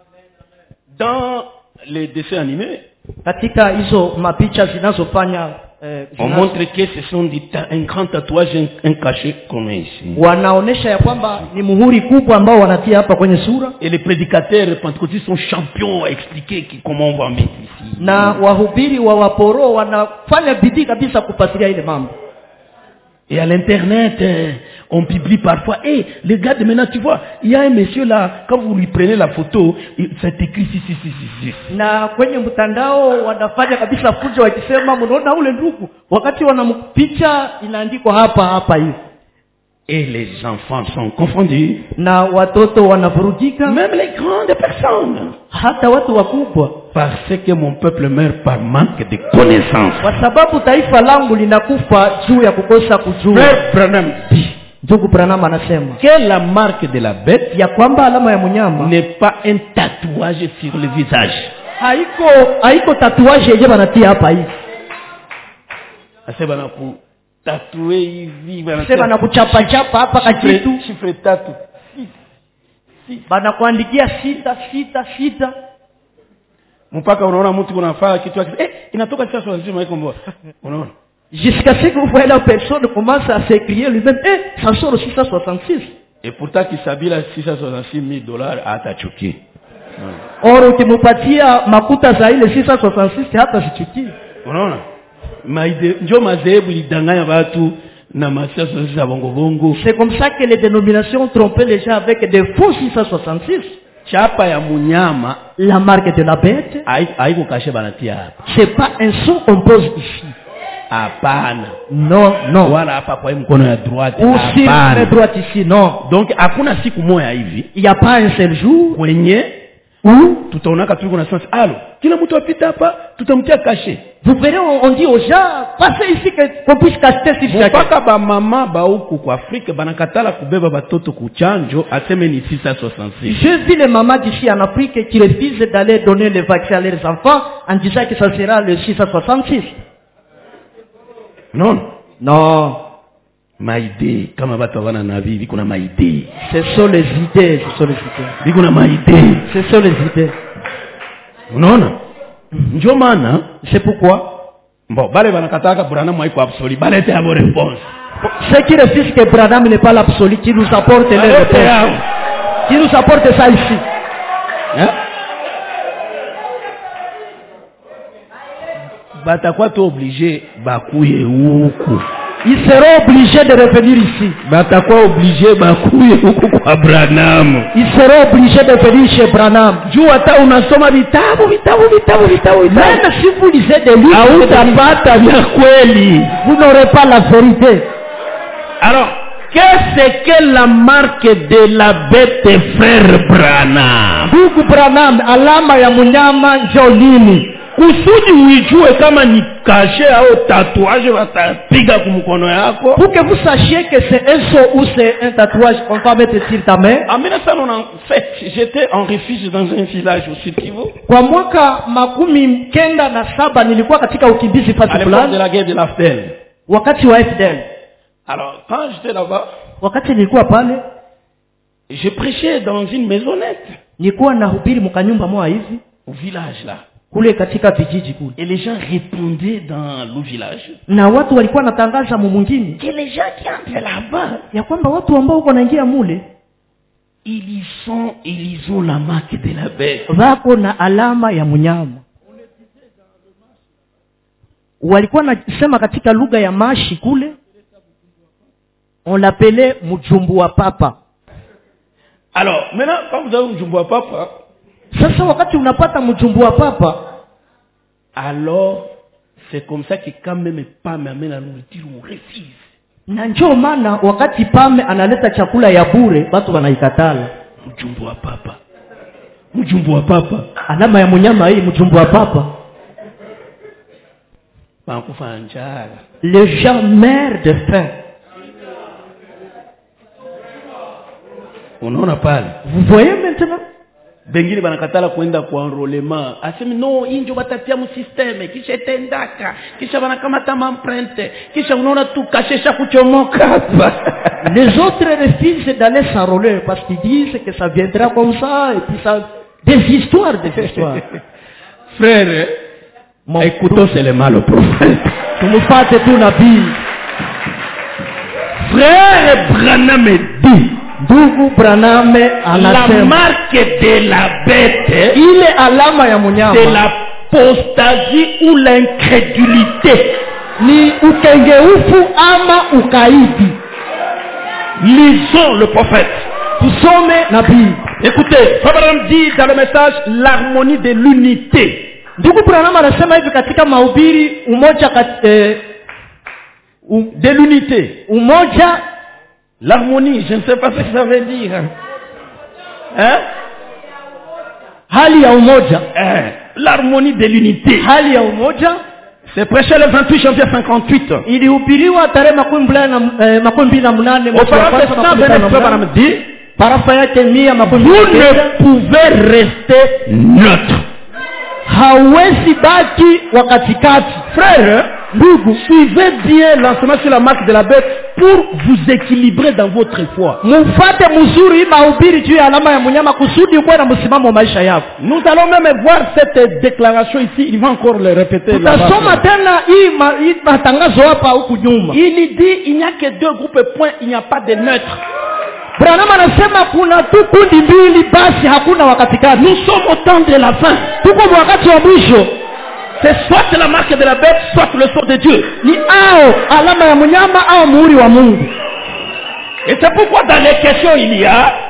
Dans les dessins animés, katika hizo mapicha zinazofanya eh, on montre que ce sont des ta- un grand tatouage, un, un cachet comme ici. Wanaonesha ya kwamba ni muhuri kubwa ambao wanatia hapa kwenye sura. Et les prédicateurs pentecôtistes sont champions à expliquer qui, comment on va mettre ici. Na wahubiri wa waporo wanafanya bidii kabisa kupatilia ile mambo. Et à l'internet, euh, on publie parfois, hey, les gars de maintenant, tu vois, il y a un monsieur là, quand vous lui prenez la photo, c'est écrit si, si, si, si, si. Na kwenye mtandao wanafanya kabisa fujo wakisema mnaona ule ndugu, wakati wanampicha inaandikwa hapa hapa hivi. Et les enfants sont confondus. Na watoto wanavurugika. Même les grandes personnes. Hata watu wakubwa. Parce que mon peuple meurt par manque de connaissances. Kwa sababu taifa langu linakufa juu ya kukosa kujua. Frère Branham dit. Ndugu Branham anasema que la marque de la bête ya kwamba alama ya mnyama n'est pas un tatouage sur le visage. Haiko haiko tatouage yenyewe wanatia hapa hivi. Asema na ku tatouer hivi bana. Sema na kuchapa chapa hapa kakitu. Chiffre tatu. Bana kuandikia sita sita sita. Mpaka unaona mtu kunafaa kitu yake eh inatoka sasa lazima iko mbona. Unaona? Jusqu'à ce que vous voyez la personne commence à s'écrier lui-même eh ça sort six cent soixante-six. Et pourtant kisabila six cent soixante-six mille dollars atachuki. Oro ukimpatia makuta za ile six cent soixante-six hata sichuki. Unaona? Maide ndio madhehebu lidanganya watu na masiasa za bongo bongo. C'est comme ça que les dénominations trompaient les gens avec des faux six cent soixante-six. Chapa ya munyama, la marque de la bête, haiko kashe banatia hapa. c'est pas un son qu'on pose ici. Hapana. Non, non. Wala hapa kwa mkono ya droite. Ou sur la droite ici, non. Donc hakuna siku moja hivi. Il n'y a pas un seul jour Kwenye où tutaonaka tu kuna sens. Alo, kila mtu apita hapa, tutamtia caché. vous verrez, on, on dit aux gens, passez ici que qu'on puisse cacher sur chacun. Mpaka ba mama ba huku kwa Afrika banakatala kubeba batoto kuchanjo, aseme ni six cent soixante-six. Je vis les mamans d'ici en Afrique qui refusent d'aller donner le vaccin à leurs enfants en disant que ça sera le six cent soixante-six. Non. Non. Maide, kama batu wana navi, biko na maide. Ce sont les idées, ce sont les idées. Biko na maide. Ce sont les idées. Unaona? Ndio maana, c'est pourquoi bon, bale banakataka Branham haiko absolu, balete ya réponse. Ceux qui refusent que Branham n'est pas l'absolu, qui nous apporte les réponses. Qui nous apporte ça ici. Hein? Batakuwa tu obligé bakuye huku. Ils seront obligés de revenir ici. Batakuwa obligé bakuye huku kwa Branham. Ils seront obligés de venir chez Branham. Juu hata unasoma vitabu vitabu vitabu vitabu. Même si vous lisez des livres, hautapata vya kweli. Vous n'aurez pas la vérité. Alors, qu'est-ce que la marque de la bête, frère Branham? Ndugu Branham, alama ya mnyama ndio nini? Kusudi uijue kama ni caché au tatouage watapiga kumkono yako. Pour que vous sachiez que c'est un sceau ou c'est un tatouage qu'on va mettre sur ta main. En mille neuf cent sept, j'étais en refuge dans un village au Sud Kivu. Kwa mwaka makumi kenda na saba nilikuwa katika ukimbizi fasi fulani. À l'époque de la guerre de l'A F D L. Wakati wa F D L. Alors, quand j'étais là-bas, wakati nilikuwa pale, je prêchais dans une maisonnette. Nilikuwa nahubiri mkanyumba moja hivi. Au village là. Kule katika vijiji kule. Et les gens répondaient dans le village. Na watu walikuwa natangaza mwingine. Que les gens qui entrent là-bas. Ya kwamba watu ambao uko naingia mule. Ils sont, ils ont la marque de la bête. Wako na alama ya mnyama. Walikuwa nasema katika lugha ya Mashi kule. On l'appelait mjumbu wa papa. Alors, maintenant, quand vous avez mjumbu wa papa, sasa wakati unapata mjumbu wa papa, alors c'est comme ça que quand même Pame amène la nourriture, on refuse. Na njoo maana wakati Pame analeta chakula ya bure, watu wanaikatala. Mjumbu wa papa. Mjumbu wa papa. Alama ya mnyama hii mjumbu wa papa. Bankufa njala. Les gens meurent de faim. Unaona pale? Vous voyez maintenant? Bengine banakatala kwenda kwa enrôlement. Asemi no, injo batatia mu systeme kisha tendaka, kisha banakamata empreinte, kisha unaona tu kashesha kuchomoka hapa. Les autres refusent d'aller s'enrôler parce qu'ils disent que ça viendra comme ça et puis ça des histoires des histoires. Frère, mon écoutons seulement le prophète. Tu nous fais tout nabi. Frère Branham dit Ndugu Branham anasema la marque de la bête, ile alama ya mnyama, c'est l'apostasie ou l'incrédulité. Ni ukengeufu ama ukaidi. Lisons le prophète. Tusome nabii. Écoutez, Abraham dit dans le message l'harmonie de l'unité. Ndugu Branham anasema hivi katika mahubiri umoja kat, eh, um, de l'unité. Umoja. L'harmonie, je ne sais pas ce que ça veut dire. Hein? Hali ya umoja. Hein? L'harmonie de l'unité. Hali ya umoja. C'est prêché le vingt-huit janvier cinquante-huit. Ilihubiriwa tarehe makumi mbili na munane mwezi wa kwanza. Parafa yake mia makumi Vous ne pouvez rester neutre. Hawezi baki wakatikati. Frère, ndugu, suivez bien l'enseignement sur la marque de la bête pour vous équilibrer dans votre foi. Mufate mzuri mahubiri juu ya alama ya mnyama kusudi uwe na msimamo wa maisha yako. Nous allons même voir cette déclaration ici, il va encore le répéter. Tutasoma tena hii matangazo hapa huku nyuma. Il dit il n'y a que deux groupes points, il n'y a pas de neutre. Branham anasema kuna tu kundi mbili basi hakuna wakatikati. Nous sommes au temps de la fin. Tuko wakati wa mwisho. C'est soit la marque de la bête, soit le sceau de Dieu. Ni ao alama ya mnyama au muhuri wa Mungu. Et c'est pourquoi dans les questions il y a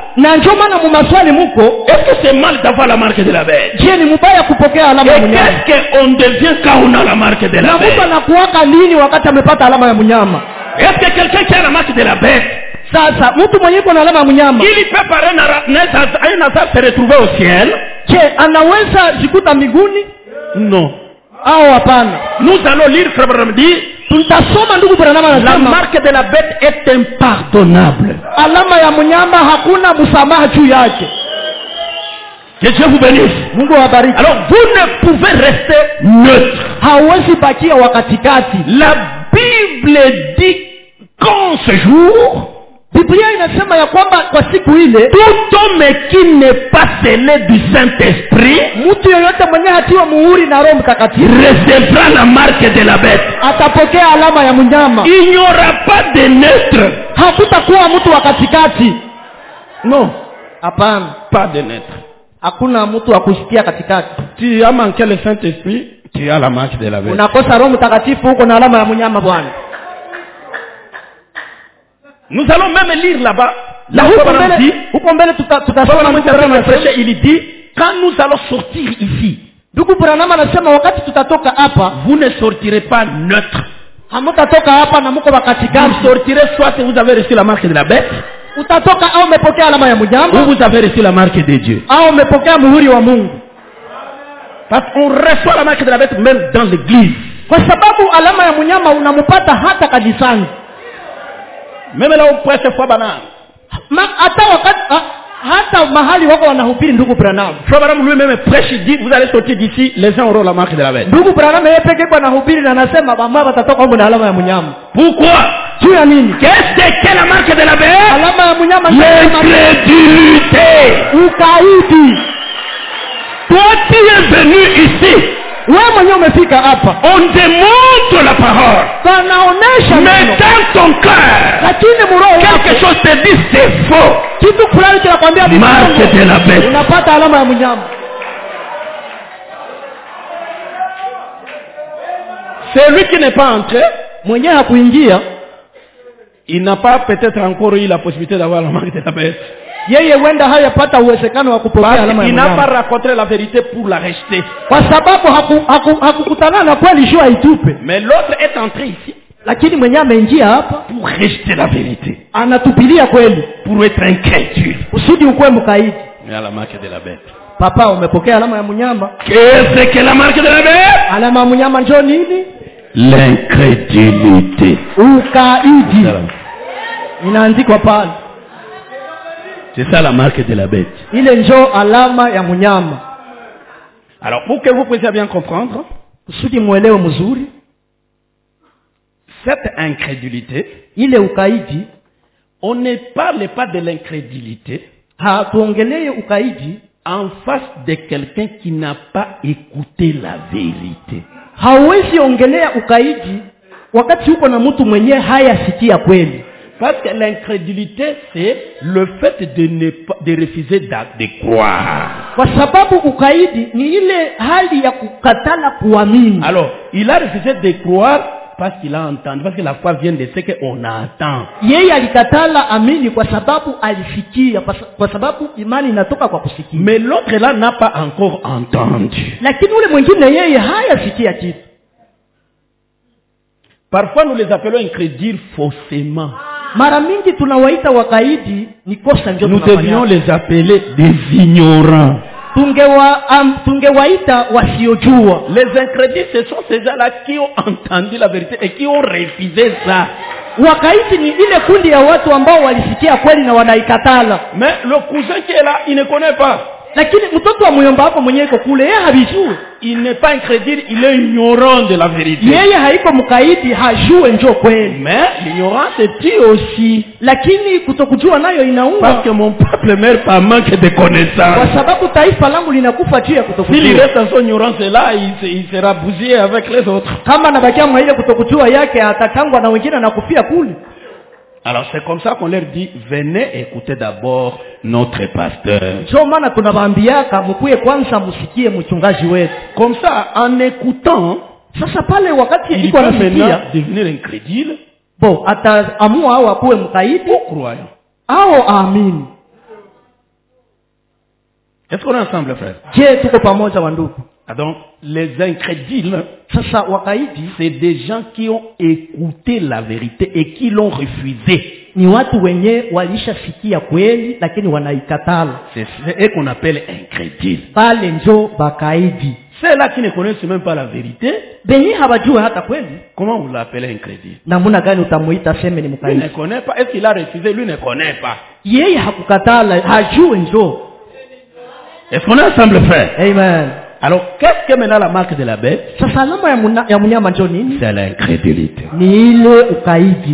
na ndio maana mu maswali muko, est-ce que c'est mal d'avoir la marque de la bête? je ni mbaya kupokea alama ya Et mnyama? qu'est-ce qu'on devient quand on a la marque de la Na mtu bête? anakuwaka nini wakati amepata alama ya mnyama? Est-ce que quelqu'un qui a la marque de la bête, Sasa mtu mwenye iko na alama ya mnyama, il peut par un ara- un hasard se retrouver au ciel? je anaweza jikuta mbinguni Non. au hapana? Nous allons lire, frère Branham dit, Tutasoma ndugu Branham la anasema marque de la bête est impardonnable. alama ya mnyama hakuna msamaha juu yake. Que Dieu vous bénisse. Mungu awabariki. Alors vous ne pouvez rester neutre. Hauwezi bakia wakati kati. La Bible dit qu'en ce jour, Biblia inasema ya kwamba kwa siku ile tout homme qui n'est pas scellé du Saint-Esprit mtu yoyote mwenye hatiwa muhuri na Roho Mtakatifu recevra la marque de la bête. atapokea alama ya mnyama. Il n'y aura pas de neutre. Hakutakuwa mtu wa katikati. Non, Hapana. pas de neutre. Hakuna mtu wa kushikia katikati. Tu as manqué le Saint-Esprit, tu as la marque de la bête. Unakosa Roho Mtakatifu huko na alama ya mnyama bwana. Nous allons même lire là-bas. Na Là où huko Abraham mbele dit, huko mbele tuta- tutasoma Abraham ndugu est en train Branham de anasema- prêcher, il dit, quand nous allons sortir ici, Ndugu Branham anasema wakati tutatoka hapa, vous ne sortirez pas neutre. hamtatoka hapa na mko wa katikati. Vous sortirez soit si vous avez reçu la marque de la bête, Utatoka au umepokea alama ya ou mnyama vous avez reçu la marque de Dieu. au umepokea muhuri wa Mungu. Parce qu'on reçoit la marque de la bête même dans l'église. Kwa sababu alama ya mnyama unampata hata kanisani. Même là où prêche foi banane. Ma, hata wakati ha, hata mahali wako wanahubiri ndugu Branham. Frère Branham lui-même prêche, il dit, vous allez sortir d'ici, les gens auront la marque de la bête. Ndugu Branham yeye pekee kwa anahubiri na anasema bamba watatoka huko na alama ya mnyama. Pourquoi? Juu ya nini? Qu'est-ce que la marque de la bête? Alama ya mnyama L'incrédulité. ukaidi. Toi qui es venu ici, Wewe mwenyewe umefika hapa. on démontre la parole. Wanaonesha Mais neno. dans ton cœur, Lakini mroho quelque wako chose te dit c'est faux. kitu fulani kinakwambia vipi? Marque de la bête. Unapata alama ya mnyama. Celui qui n'est pas entré, Mwenyewe hakuingia, il n'a pas peut-être encore eu la possibilité d'avoir la marque de la bête. yeye huenda hayapata uwezekano wa kupokea Parce alama ya qu'il n'a pas mnyama. rencontré la vérité pour la rejeter. Kwa sababu haku- haku- hakukutana na kweli juu aitupe. Mais l'autre est entré ici Lakini mwenyewe ameingia hapa pour rejeter la vérité, anatupilia kweli pour être incrédule. usudi ukuwe mkaidi. Il a la marque de la bête. Papa, umepokea alama ya mnyama? Qu'est-ce que la marque de la bête? Alama ya mnyama njoo nini? L'incrédulité. Ukaidi. Inaandikwa pale. C'est ça la marque de la bête. Ile njoo alama ya mnyama. Alors pour que vous puissiez bien comprendre, Usudi muelewe mzuri, cette incrédulité, ile ukaidi, on ne parle pas de l'incrédulité hatuongelee ukaidi en face de quelqu'un qui n'a pas écouté la vérité. hauwezi ongelea ukaidi wakati uko na mtu mwenyewe hayasikia kweli. Parce que l'incrédulité, c'est le fait de ne pas, de refuser d'a- de croire. Kwa sababu ukaidi ni ile hali ya kukatala kuamini. Alors, il a refusé de croire parce qu'il a entendu, parce que la foi vient de ce qu'on attend. Yeye alikatala amini kwa sababu alisikia, kwa sa- kwa sababu imani inatoka kwa kusikia. Mais l'autre là n'a pas encore entendu. Lakini ule mwingine yeye hayasikia kitu. Parfois, nous les appelons incrédules faussement. Mara mingi tunawaita wakaidi, ni kosa ndio Nous devions tunafanya. les appeler des ignorants. Tungewa um, tungewaita wasiojua. Les incrédules, ce sont ces gens-là qui ont entendu la vérité et qui ont refusé ça. Wakaidi ni ile kundi ya watu ambao walisikia kweli na wanaikatala. Mais le cousin qui est là, il ne connaît pas. Lakini mtoto wa muyomba wako mwenyewe iko kule, yeye habijui. Il n'est pas incrédule, il est ignorant de la vérité. Yeye haiko mkaidi, hajue njoo kweli. Mais l'ignorance est tue aussi. Lakini kutokujua nayo Parce inaunga, que mon peuple meurt par manque de kwa connaissances. sababu taifa langu linakufa juu ya S'il kutokujua. reste dans son ignorance là, il, se- il sera bousillé avec les autres. Kama anabakia mwa ile kutokujua yake, atatangwa na wengine anakufia kule. Alors c'est comme ça qu'on leur dit, venez écouter d'abord notre pasteur. Ndio maana tunawaambiaka mkuye kwanza msikie mchungaji wetu. Comme ça, en écoutant, Sasa pale wakati il iko peut maintenant anasikia, devenir incrédule bo ataamua au akuwe mkaidi ou croyant. au aamini. Est-ce qu'on est ensemble, frère? Je tuko pamoja wandugu? Donc, les incrédules, Sasa wakaidi c'est des gens qui ont écouté la vérité et qui l'ont refusée. ni watu wenye walishasikia kweli lakini wanaikatala. C'est eux qu'on appelle incrédules. Pale njo bakaidi. Ceux-là qui ne connaissent même pas la vérité, benye hawajua hata kweli, comment vous l'appelez incrédule? namuna gani utamuita seme ni Lui mkaidi? ne connaît pas. Est-ce qu'il a refusé? Lui ne connaît pas. Yeye hakukatala, hajue njo. Est-ce qu'on est ensemble, frère? Amen. Alors, qu'est-ce que maintenant la marque de la bête? Sasa alama ya, muna, ya mnyama njo nini? C'est l'incrédulité. Ni ile ukaidi.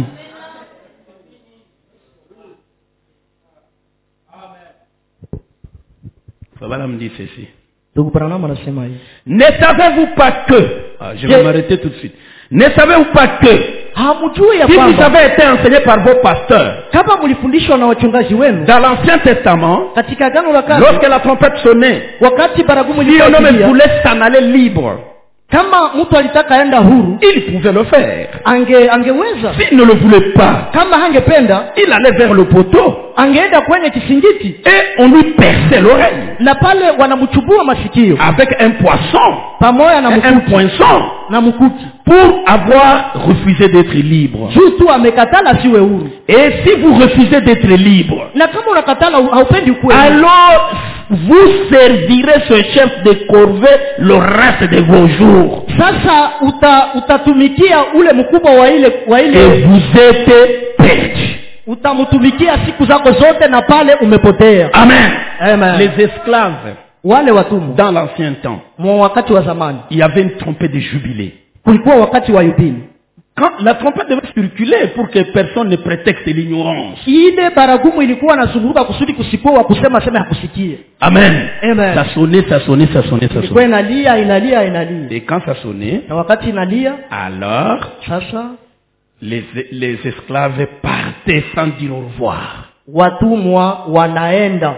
Voilà me dit ceci. Ndugu Branham anasema hivi. Ne savez-vous pas que, ah, je vais Je- m'arrêter tout de suite. Ne savez-vous pas que, Hamjui ya si vous kwamba avez été enseigné par vos pasteurs, kama mlifundishwa na wachungaji wenu dans l'Ancien Testament, katika agano la kale, lorsque la trompette sonnait, wakati baragumu si un homme ilipolia, voulait s'en aller libre, kama mtu alitaka enda huru il pouvait le faire. ange angeweza. S'il ne le voulait pas, Kama hangependa il allait vers le poteau angeenda kwenye kisingiti et on lui perçait l'oreille na pale wanamchubua masikio avec un poisson, pamoja na un mkuki poinçon, na mkuki pour avoir refusé d'être libre. juu tu amekatala siwe huru. Et si vous refusez d'être libre, Na kama unakatala haupendi ukweli, alors vous servirez ce chef de corvée le reste de vos jours. sasa uta, utatumikia ule mkubwa wa ile wa Et ile vous êtes perdus. utamtumikia siku zako zote na pale umepotea. Amen. Amen. Les esclaves, Wale watumwa dans l'ancien temps, mwa wakati wa zamani il y avait une trompette de jubilé. kulikuwa wakati wa yubile. Quand la trompette devait circuler pour que personne ne prétexte l'ignorance. Ile baragumu ilikuwa nazunguruka kusudi kusipoa kusema sema hakusikie. Amen. Amen. Ça sonnait, ça sonnait, ça sonnait, ça Ilikuwa sonnait. inalia inalia inalia, Et quand ça sonnait, na wakati inalia alors sasa les, les esclaves partaient sans dire au revoir. watumwa wanaenda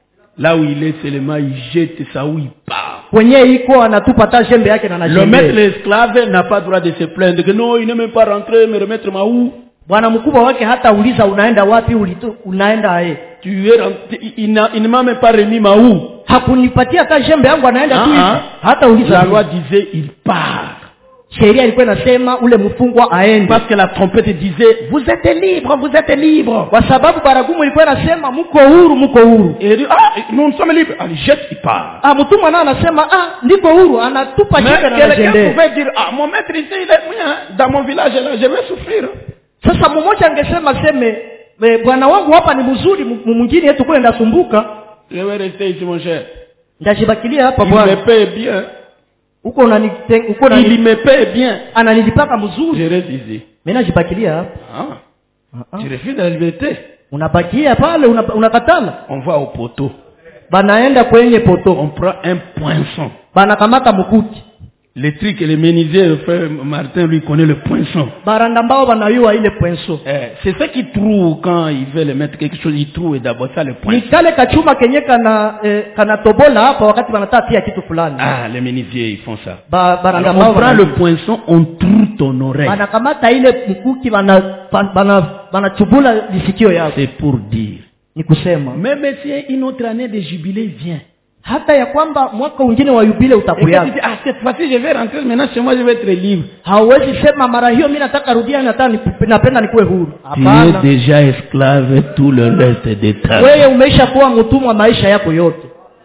Là où il est seulement, il jette ça où il part. kwenye iko anatupa ta jembe yake na Le maître anajembe. l'esclave n'a pas le droit de se plaindre que non, il n'est même pas rentré, me remettre ma où. Bwana mkubwa wake hata uliza unaenda wapi, ulito, unaenda eh. Tu es rentré, il, n'a- il ne m'a même pas remis ma où. Hakunipatia hata jembe yangu, anaenda tu Ah, hivi. ah. Hata uliza La loi disait, il part. sheria ilikuwa inasema ule mfungwa aende, Parce que la trompette disait, vous êtes libre, vous êtes libre. kwa sababu baragumu ilikuwa inasema mko huru, mko huru. Et il dit, ah, nous sommes libres. Allez, jette, il part. Ah, mtumwa naye anasema ah, ndiko huru, anatupa Mais jembe na quelqu'un anajembe. pouvait dire, ah, mon maître ici, il est bien, dans mon village, là, je vais souffrir. Sasa mmoja angesema seme e, bwana wangu hapa ni mzuri, mu- mwingine yetu kule ndasumbuka, Je vais rester ici, mon cher. ndajibakilia hapa Il me bwana. paye bien. Uko unani uko Il unani me paye bien. ananilipaka mzuri, Je reste ici. mimi najibakilia hapa. Ah, Ah, ah. tu refuses la liberté. Unabakia pale una- unakatala. On va au poteau. Banaenda kwenye poto, On prend un poinçon. banakamata mkuki, Le truc, le menuisier, le frère Martin, lui connaît le poinçon. baranda mbao banayua ile pwenso. Eh, c'est ce qu'il trouve quand il veut le mettre quelque chose, il trouve d'abord ça le Ni poinçon. kale kachuma kenye kana eh, kana tobola hapa wakati wanataka pia kitu fulani. Ah, les menuisiers, ils font ça. Ba, baranda Alors, mbao on prend banayua. le poinçon, on trouve ton oreille. Banakamata ile mkuki bana bana- bana banachubula lisikio yako. C'est pour dire. Ni kusema Même si une autre année de jubilé vient. hata ya kwamba mwaka mwingine wa yubile Et quand tu utakuya, dis, ah, cette fois-ci, je vais rentrer maintenant chez moi, je vais être libre. hauwezi sema mara hiyo mimi nataka rudia, nataka nipe- napenda nikuwe huru. Tu es Hapana, déjà esclave tout le reste des temps. wewe umeisha kuwa mtumwa maisha yako yote.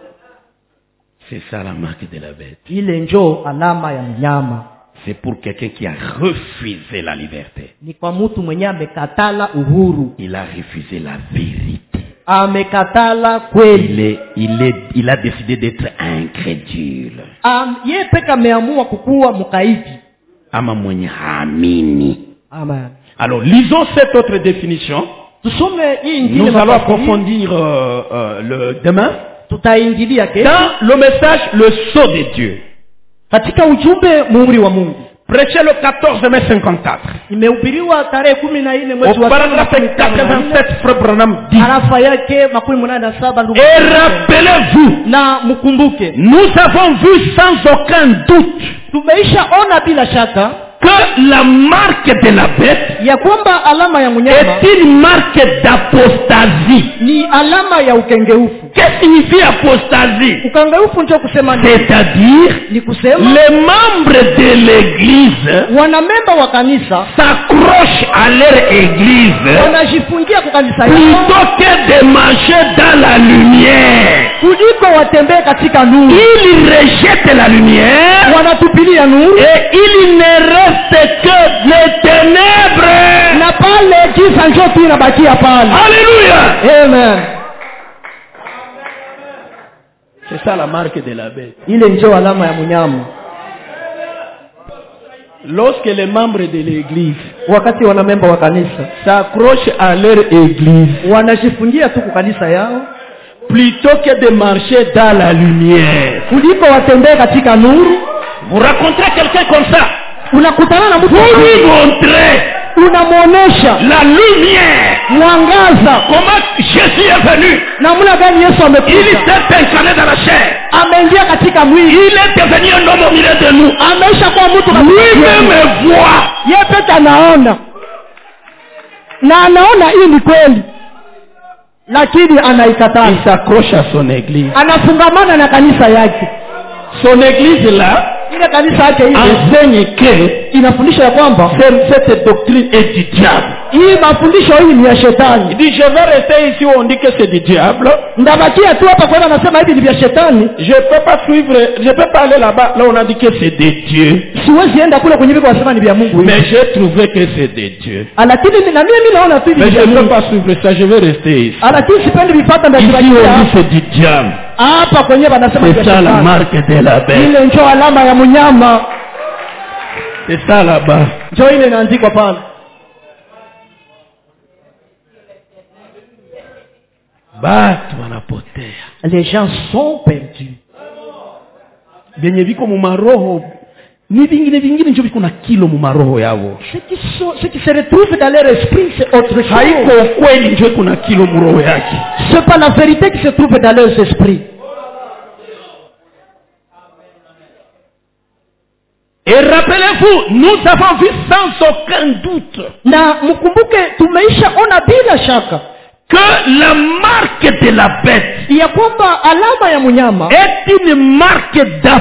C'est ça la marque de la bête. Ile njoo alama ya mnyama, C'est pour quelqu'un qui a refusé la liberté. ni kwa mtu mwenye amekatala uhuru, Il a refusé la vérité. amekatala kweli. Il, est, il, est, il a décidé d'être incrédule. Am, yeye peka ameamua kukuwa mkaidi. Ama mwenye haamini. Amen. Alors, lisons cette autre définition. Tusome hii ingine Nous allons mafasiri. approfondir euh, euh, le demain. Tutaingilia kesho Dans le message, le sceau de Dieu. katika ujumbe muhuri wa Mungu. Prêché le quatorze mai cinquante-quatre. Imehubiriwa tarehe kumi na nne Au mwezi wa paragraphe quatre-vingt-sept, Frère Branham dit. arafa yake makumi munane na saba ndugu. Et rappelez-vous, Na mkumbuke nous avons vu sans aucun doute tumeisha ona bila shaka que la marque de la bête ya kwamba alama ya mnyama est une marque d'apostasie. ni alama ya ukengeufu. Qu'est-ce qui signifie apostasie? Ukengeufu ndio kusema nini? C'est-à-dire, Ni kusema les membres de l'église wanamemba wa kanisa s'accrochent à leur église wanajifungia kwa kanisa yao plutôt que de marcher dans la lumière. kuliko watembee katika nuru. Ils rejettent la lumière Wanatupilia nuru et il ne reste que les ténèbres. na pale giza ndio tu inabakia pale. Alléluia. Amen. C'est ça la marque de la bête. Ile ndio alama ya mnyama. Lorsque les membres de l'église Wakati wanamemba wa kanisa s'accrochent à leur église wanajifungia tu kwa kanisa yao plutôt que de marcher dans la lumière. kuliko watembee katika nuru. Vous rencontrez quelqu'un comme ça, Unakutana na mtu vous lui montrez unamuonesha la lumière. mwangaza Comment Jésus est venu. namna gani Yesu Il amekuja, s'est incarné dans la chair. ameingia katika mwili, Il est devenu un homme au milieu de nous. ameisha kuwa mtu katika Lui-même voit. yeye pete anaona na anaona hii ni kweli, lakini anaikataa. Il s'accroche à son église. Anafungamana na kanisa yake. Son église là Ile kanisa yake ile enseigne que inafundisha ya kwamba cette doctrine est du diable. hii mafundisho hii ni ya shetani. Il dit, je vais rester ici où on dit que c'est du diable. Ndabakia tu hapa kwa anasema hivi ni vya shetani. Je peux pas suivre, je peux pas aller là-bas. Là on a dit que c'est de Dieu. Siwezi enda kule kwenye viko wasema ni vya Mungu hivi. Mais j'ai trouvé que c'est de Dieu. Lakini na mimi naona tu hivi Mais ni je vya ne peux Mungu. pas suivre ça, je vais rester ici. Lakini sipendi vipata ndio Ici on dit c'est du diable. hapa kwenye wanasema ni vya C'est ça la shetani. marque de la bête. Ile ndio alama ya mnyama. C'est ça là-bas. Ndio ile inaandikwa pale. Batu wanapotea. Les gens sont perdus. Vyenye viko mumaroho ni vingine vingine ndio viko na kilo mumaroho yao. Ce qui sont, ce qui se retrouve dans leur esprit c'est autre chose. Haiko ukweli ndio kuna kilo muroho yake. C'est pas la vérité qui se trouve dans leurs esprits. Et rappelez-vous, nous avons vu sans aucun doute Na mkumbuke tumeisha ona bila shaka que la marque de la bête ya kwamba alama ya mnyama est une marque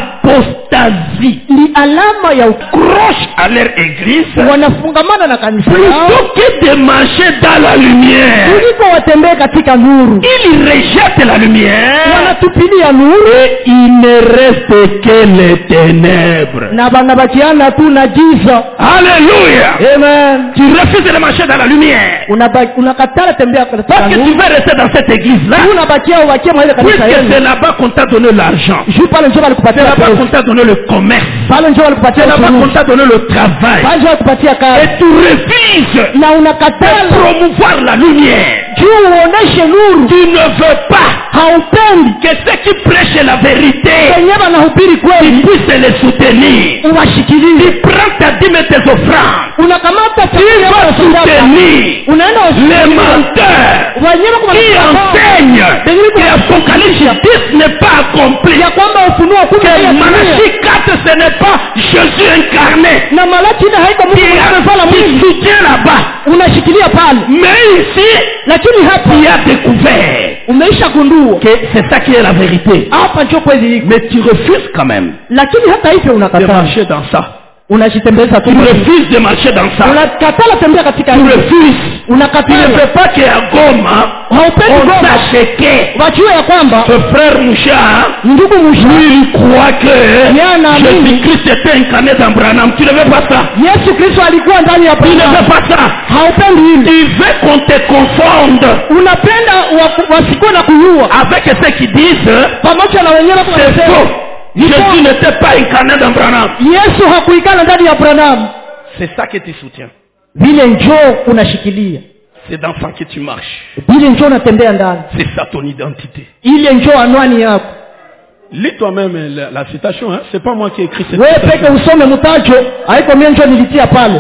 d'apostasie. ni alama ya Croche à leur église wanafungamana na kanisa plutôt yao que de marcher dans la lumière. kuliko watembee katika nuru. Ils rejettent la lumière Wanatupilia nuru et il ne reste que les ténèbres. na banabakiana tu na giza. Alléluia. Amen. Tu refuses de marcher dans la lumière Unabaki unakatala tembea katika parce que tu nuru. veux rester dans cette église-là. Unabakia ubakie mahali kanisa Puisque c'est yenu. là-bas qu'on t'a donné l'argent. Juu pale njoo C'est walikupatia là-bas qu'on pesa. t'a donné le commerce. Pale njoo C'est walikupatia là-bas qu'on utumishi. t'a donné le travail. Pale njoo walikupatia kazi. Et tu refuses Na de unakatala promouvoir la lumière. juu uoneshe nuru. Tu ne veux pas Haupendi que ceux qui prêchent la vérité wenyewe wanahubiri kweli puissent les soutenir. uwashikilie. Tu prends ta dîme et tes offrandes. Unakamata Tu vas soutenir unaenda les menteurs wenyewe kwa qui enseignent que l'Apocalypse dix n'est pas accompli. ya kwamba ufunuo kumi Que na Malachie quatre ce n'est pas Jésus incarné. na Malaki na haiko Mungu Qui amefala a- qui mwili soutient là-bas. unashikilia pale, Mais ici, lakini hapa tu as découvert umeisha gundua que c'est ça qui est la vérité. hapa ndio kweli iko, Mais tu refuses quand même lakini hata hivyo de unakataa, marcher dans ça. unajitembeza tu, Tu refuses de marcher dans ça. unakatala tembea katika Tu hilo, refuses. Tu ne unakataa. veux pas qu'à Goma, Haupendi on Goma sache que wajue ya kwamba ce frère Moucha, ndugu lui, mshiriki il croit que Yana amini. Jésus-Christ était incarné dans Branham. Tu ne veux pas ça. Yesu Kristo alikuwa ndani ya Tu ne Branham. veux pas ça. Haupendi hilo, Tu veux qu'on te confonde unapenda wa- wasikuwe na kujua avec ceux qui disent pamoja na wenyewe c'est wanasema faux. Jésus n'était pas incarné dans Branham. Yesu hakuikana ndani ya Branham. C'est ça que tu soutiens. Vile njoo unashikilia, C'est dans ça que tu marches. vile njoo unatembea ndani, C'est ça ton identité. ile njoo anwani yako. Lis toi-même la, la citation, hein? C'est pas moi qui ai écrit cette Wewe peke citation. usome mtajo, haiko mimi njoo nilitia pale.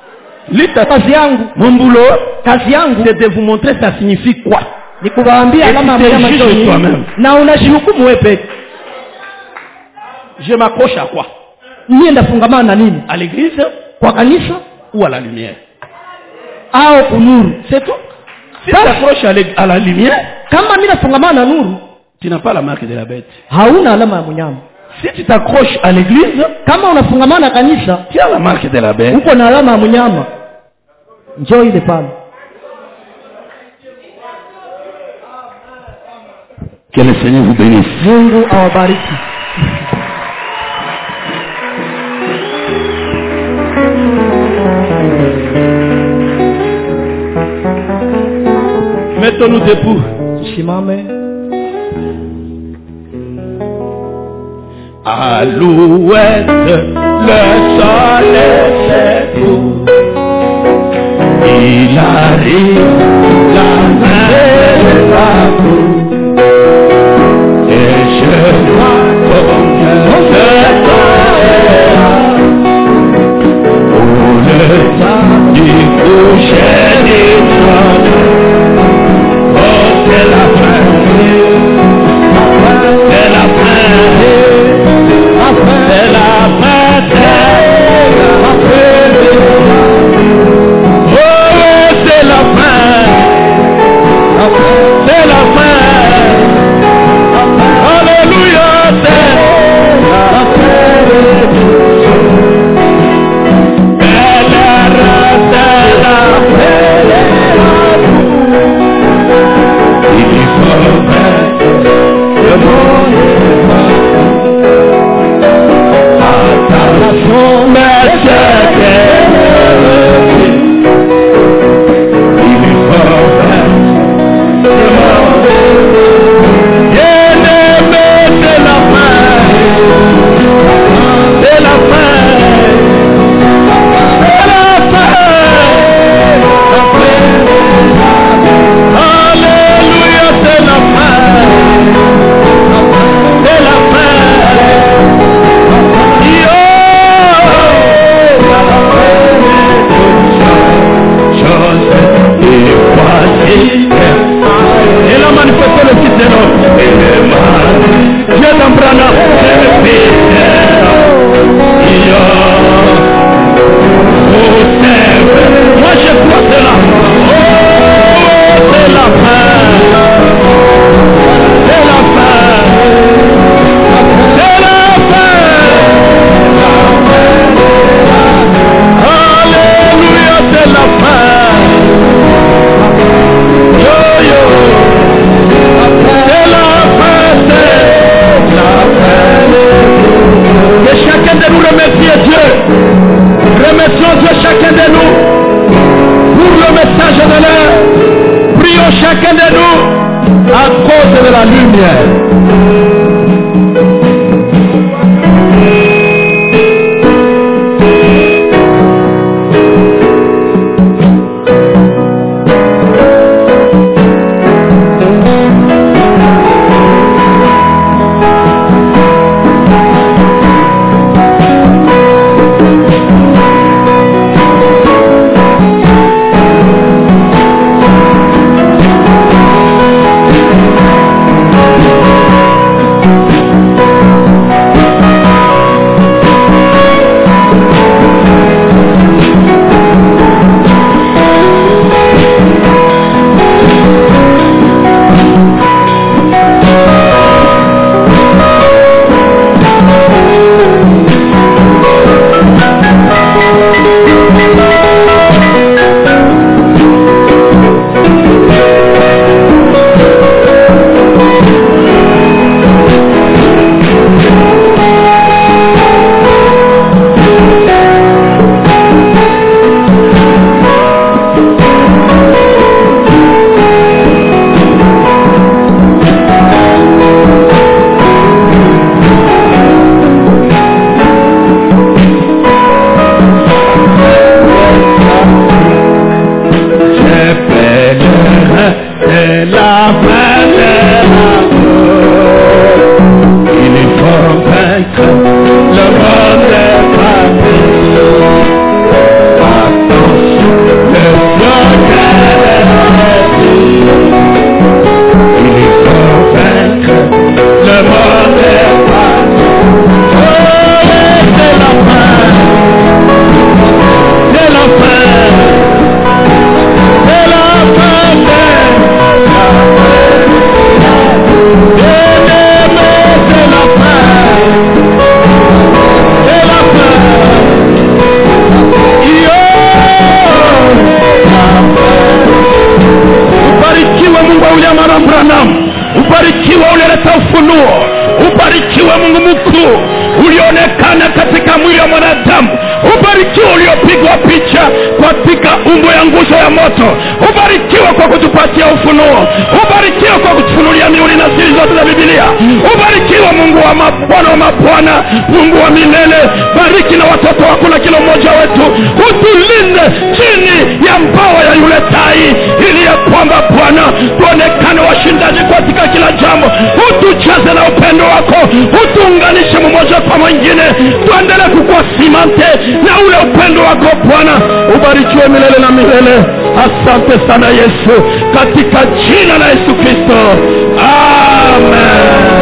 Lis ta Kazi yangu, Mon boulot, kazi yangu c'est de vous montrer ça signifie quoi. ni kuwaambia Et alama tu te ya mnyama juges njoo nini. toi-même. Na unajihukumu wewe peke. Je m'accroche à quoi? Mimi ndafungamana na nini? À l'église, kwa kanisa ou à la lumière. au kunuru. C'est tout. Si tu t'accroches à, à la lumière, kama mimi nafungamana na nuru, tu n'as pas la marque de la bête. hauna alama ya mnyama. Si tu t'accroches à l'église, kama unafungamana na kanisa, tu as la marque de la bête. uko na alama ya mnyama. Njoo ile pale. Que le Seigneur vous bénisse. Mungu awabariki. Mettons-nous debout. Tusimame. Alouette, le soleil s'éteint. Il arrive, la mer est partout. Et je vois comme je pour le temps du coucher des soleils. Oh, c'est la fin, c'est la fin, c'est la fin, c'est la fin. Oh, c'est la fin, c'est la fin. Alléluia, c'est la fin. Elle est restée la paix. Il faut mettre le monde à ta sombre qu'elle il faut mettre le monde. Bien-aimé, c'est la fin, c'est la fin, c'est la fin. Alléluia, c'est la fin, c'est la fin. Yo, chose impossible. Il a manifesté le Fils de l'homme. Dieu t'embrana, c'est le Fils de l'homme. Yo, oh c'est vrai, moi je crois c'est la fin. Oh, c'est la fin. C'est la fin. C'est la fin. Alléluia, c'est la fin. Yo, yo. C'est la fin, c'est la fin. Que chacun de nous remercie Dieu. Remercions Dieu chacun de nous pour le message de l'heure. Prions chacun de nous à cause de la lumière. Ubarikiwe ulioleta ufunuo. Ubarikiwe Mungu mkuu ulionekana katika mwili wa mwanadamu. Ubarikiwe uliopigwa picha katika umbo ya nguzo ya moto. Ubarikiwe kwa kutupatia ufunuo. Ubarikiwe kwa kutufunulia miuli na siri zote za Biblia. Ubarikiwe Mungu wa mabwana wa mabwana, Mungu wa milele. Bariki na watoto wako na kila mmoja wetu. Utulinde chini ya mbawa ya yule tai, ili ya kwamba Bwana tuonekane washindaji katika kila jambo. Utujaze na upendo wako. Utuunganishe mmoja kwa mwingine. Tuendelee kukua simante na ule upendo wako Bwana. Ubarikiwe milele na milele. Asante sana Yesu, katika jina la Yesu Kristo. Amen.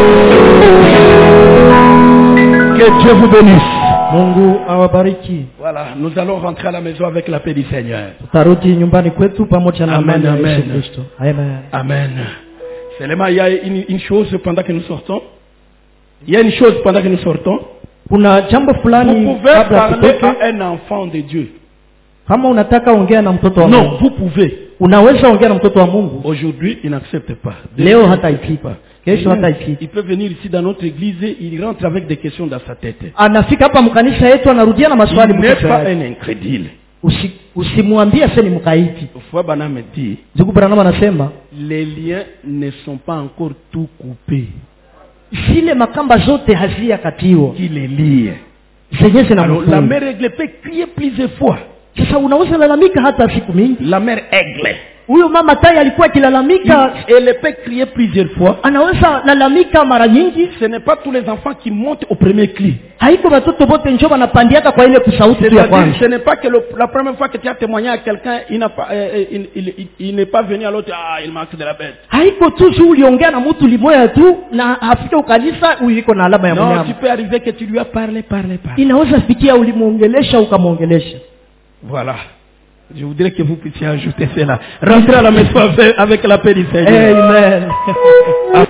Que Dieu vous bénisse. Mungu awabariki. Voilà, nous allons rentrer à la maison avec la paix du Seigneur. Tutarudi nyumbani kwetu pamoja na Amen, amani ya Yesu amen. Kristo. Amen. Amen. Seulement, il y a une, une chose pendant que nous sortons. Il y a une chose pendant que nous sortons. Kuna jambo Vous fulani pouvez kabla parler tutoke. à un enfant de Dieu. Kama unataka ongea na mtoto wa Non, Mungu, vous pouvez. unaweza ongea na mtoto wa Mungu. Aujourd'hui, il n'accepte pas. Leo hata ipita, kesho hata ipita. Il peut venir ici dans notre église et il rentre avec des questions dans sa tête. Anafika hapa mkanisa yetu anarudia na maswali Il n'est mkichwa pas yake. un incrédule. Usi- Usimwambie sasa ni mkaidi. Fois Bana me dit, Ndugu Branham anasema les liens ne sont pas encore tout coupés. zile makamba zote haziyakatiwa Qui les lie. zenye Alors la zinamfunga. mère aigle peut crier plusieurs fois. Sasa unaweza lalamika hata siku mingi. La mère aigle, Huyo mama tai alikuwa akilalamika, il- elle peut crier plusieurs fois. anaweza lalamika mara nyingi. Ce n'est pas tous les enfants qui montent au premier cri. Haiko watoto wote njoo wanapandiaka kwa ile kusauti tu ya C'est-à-dire, kwanza. ce n'est pas que le- la première fois que tu as témoigné à quelqu'un, il n'a pas, euh, il, il- il- il n'est pas venu à l'autre, ah, il manque de la bête. Haiko tu juu uliongea na mtu limoya tu na afike ukanisa uliko na alama ya Non, mnyama. tu peux arriver que tu lui as parlé, parlé, parlé. Inaweza fikia ulimuongelesha ukamwongelesha. Voilà. Je voudrais que vous puissiez ajouter cela. Rentrez à la maison avec, avec la paix du Seigneur. Amen.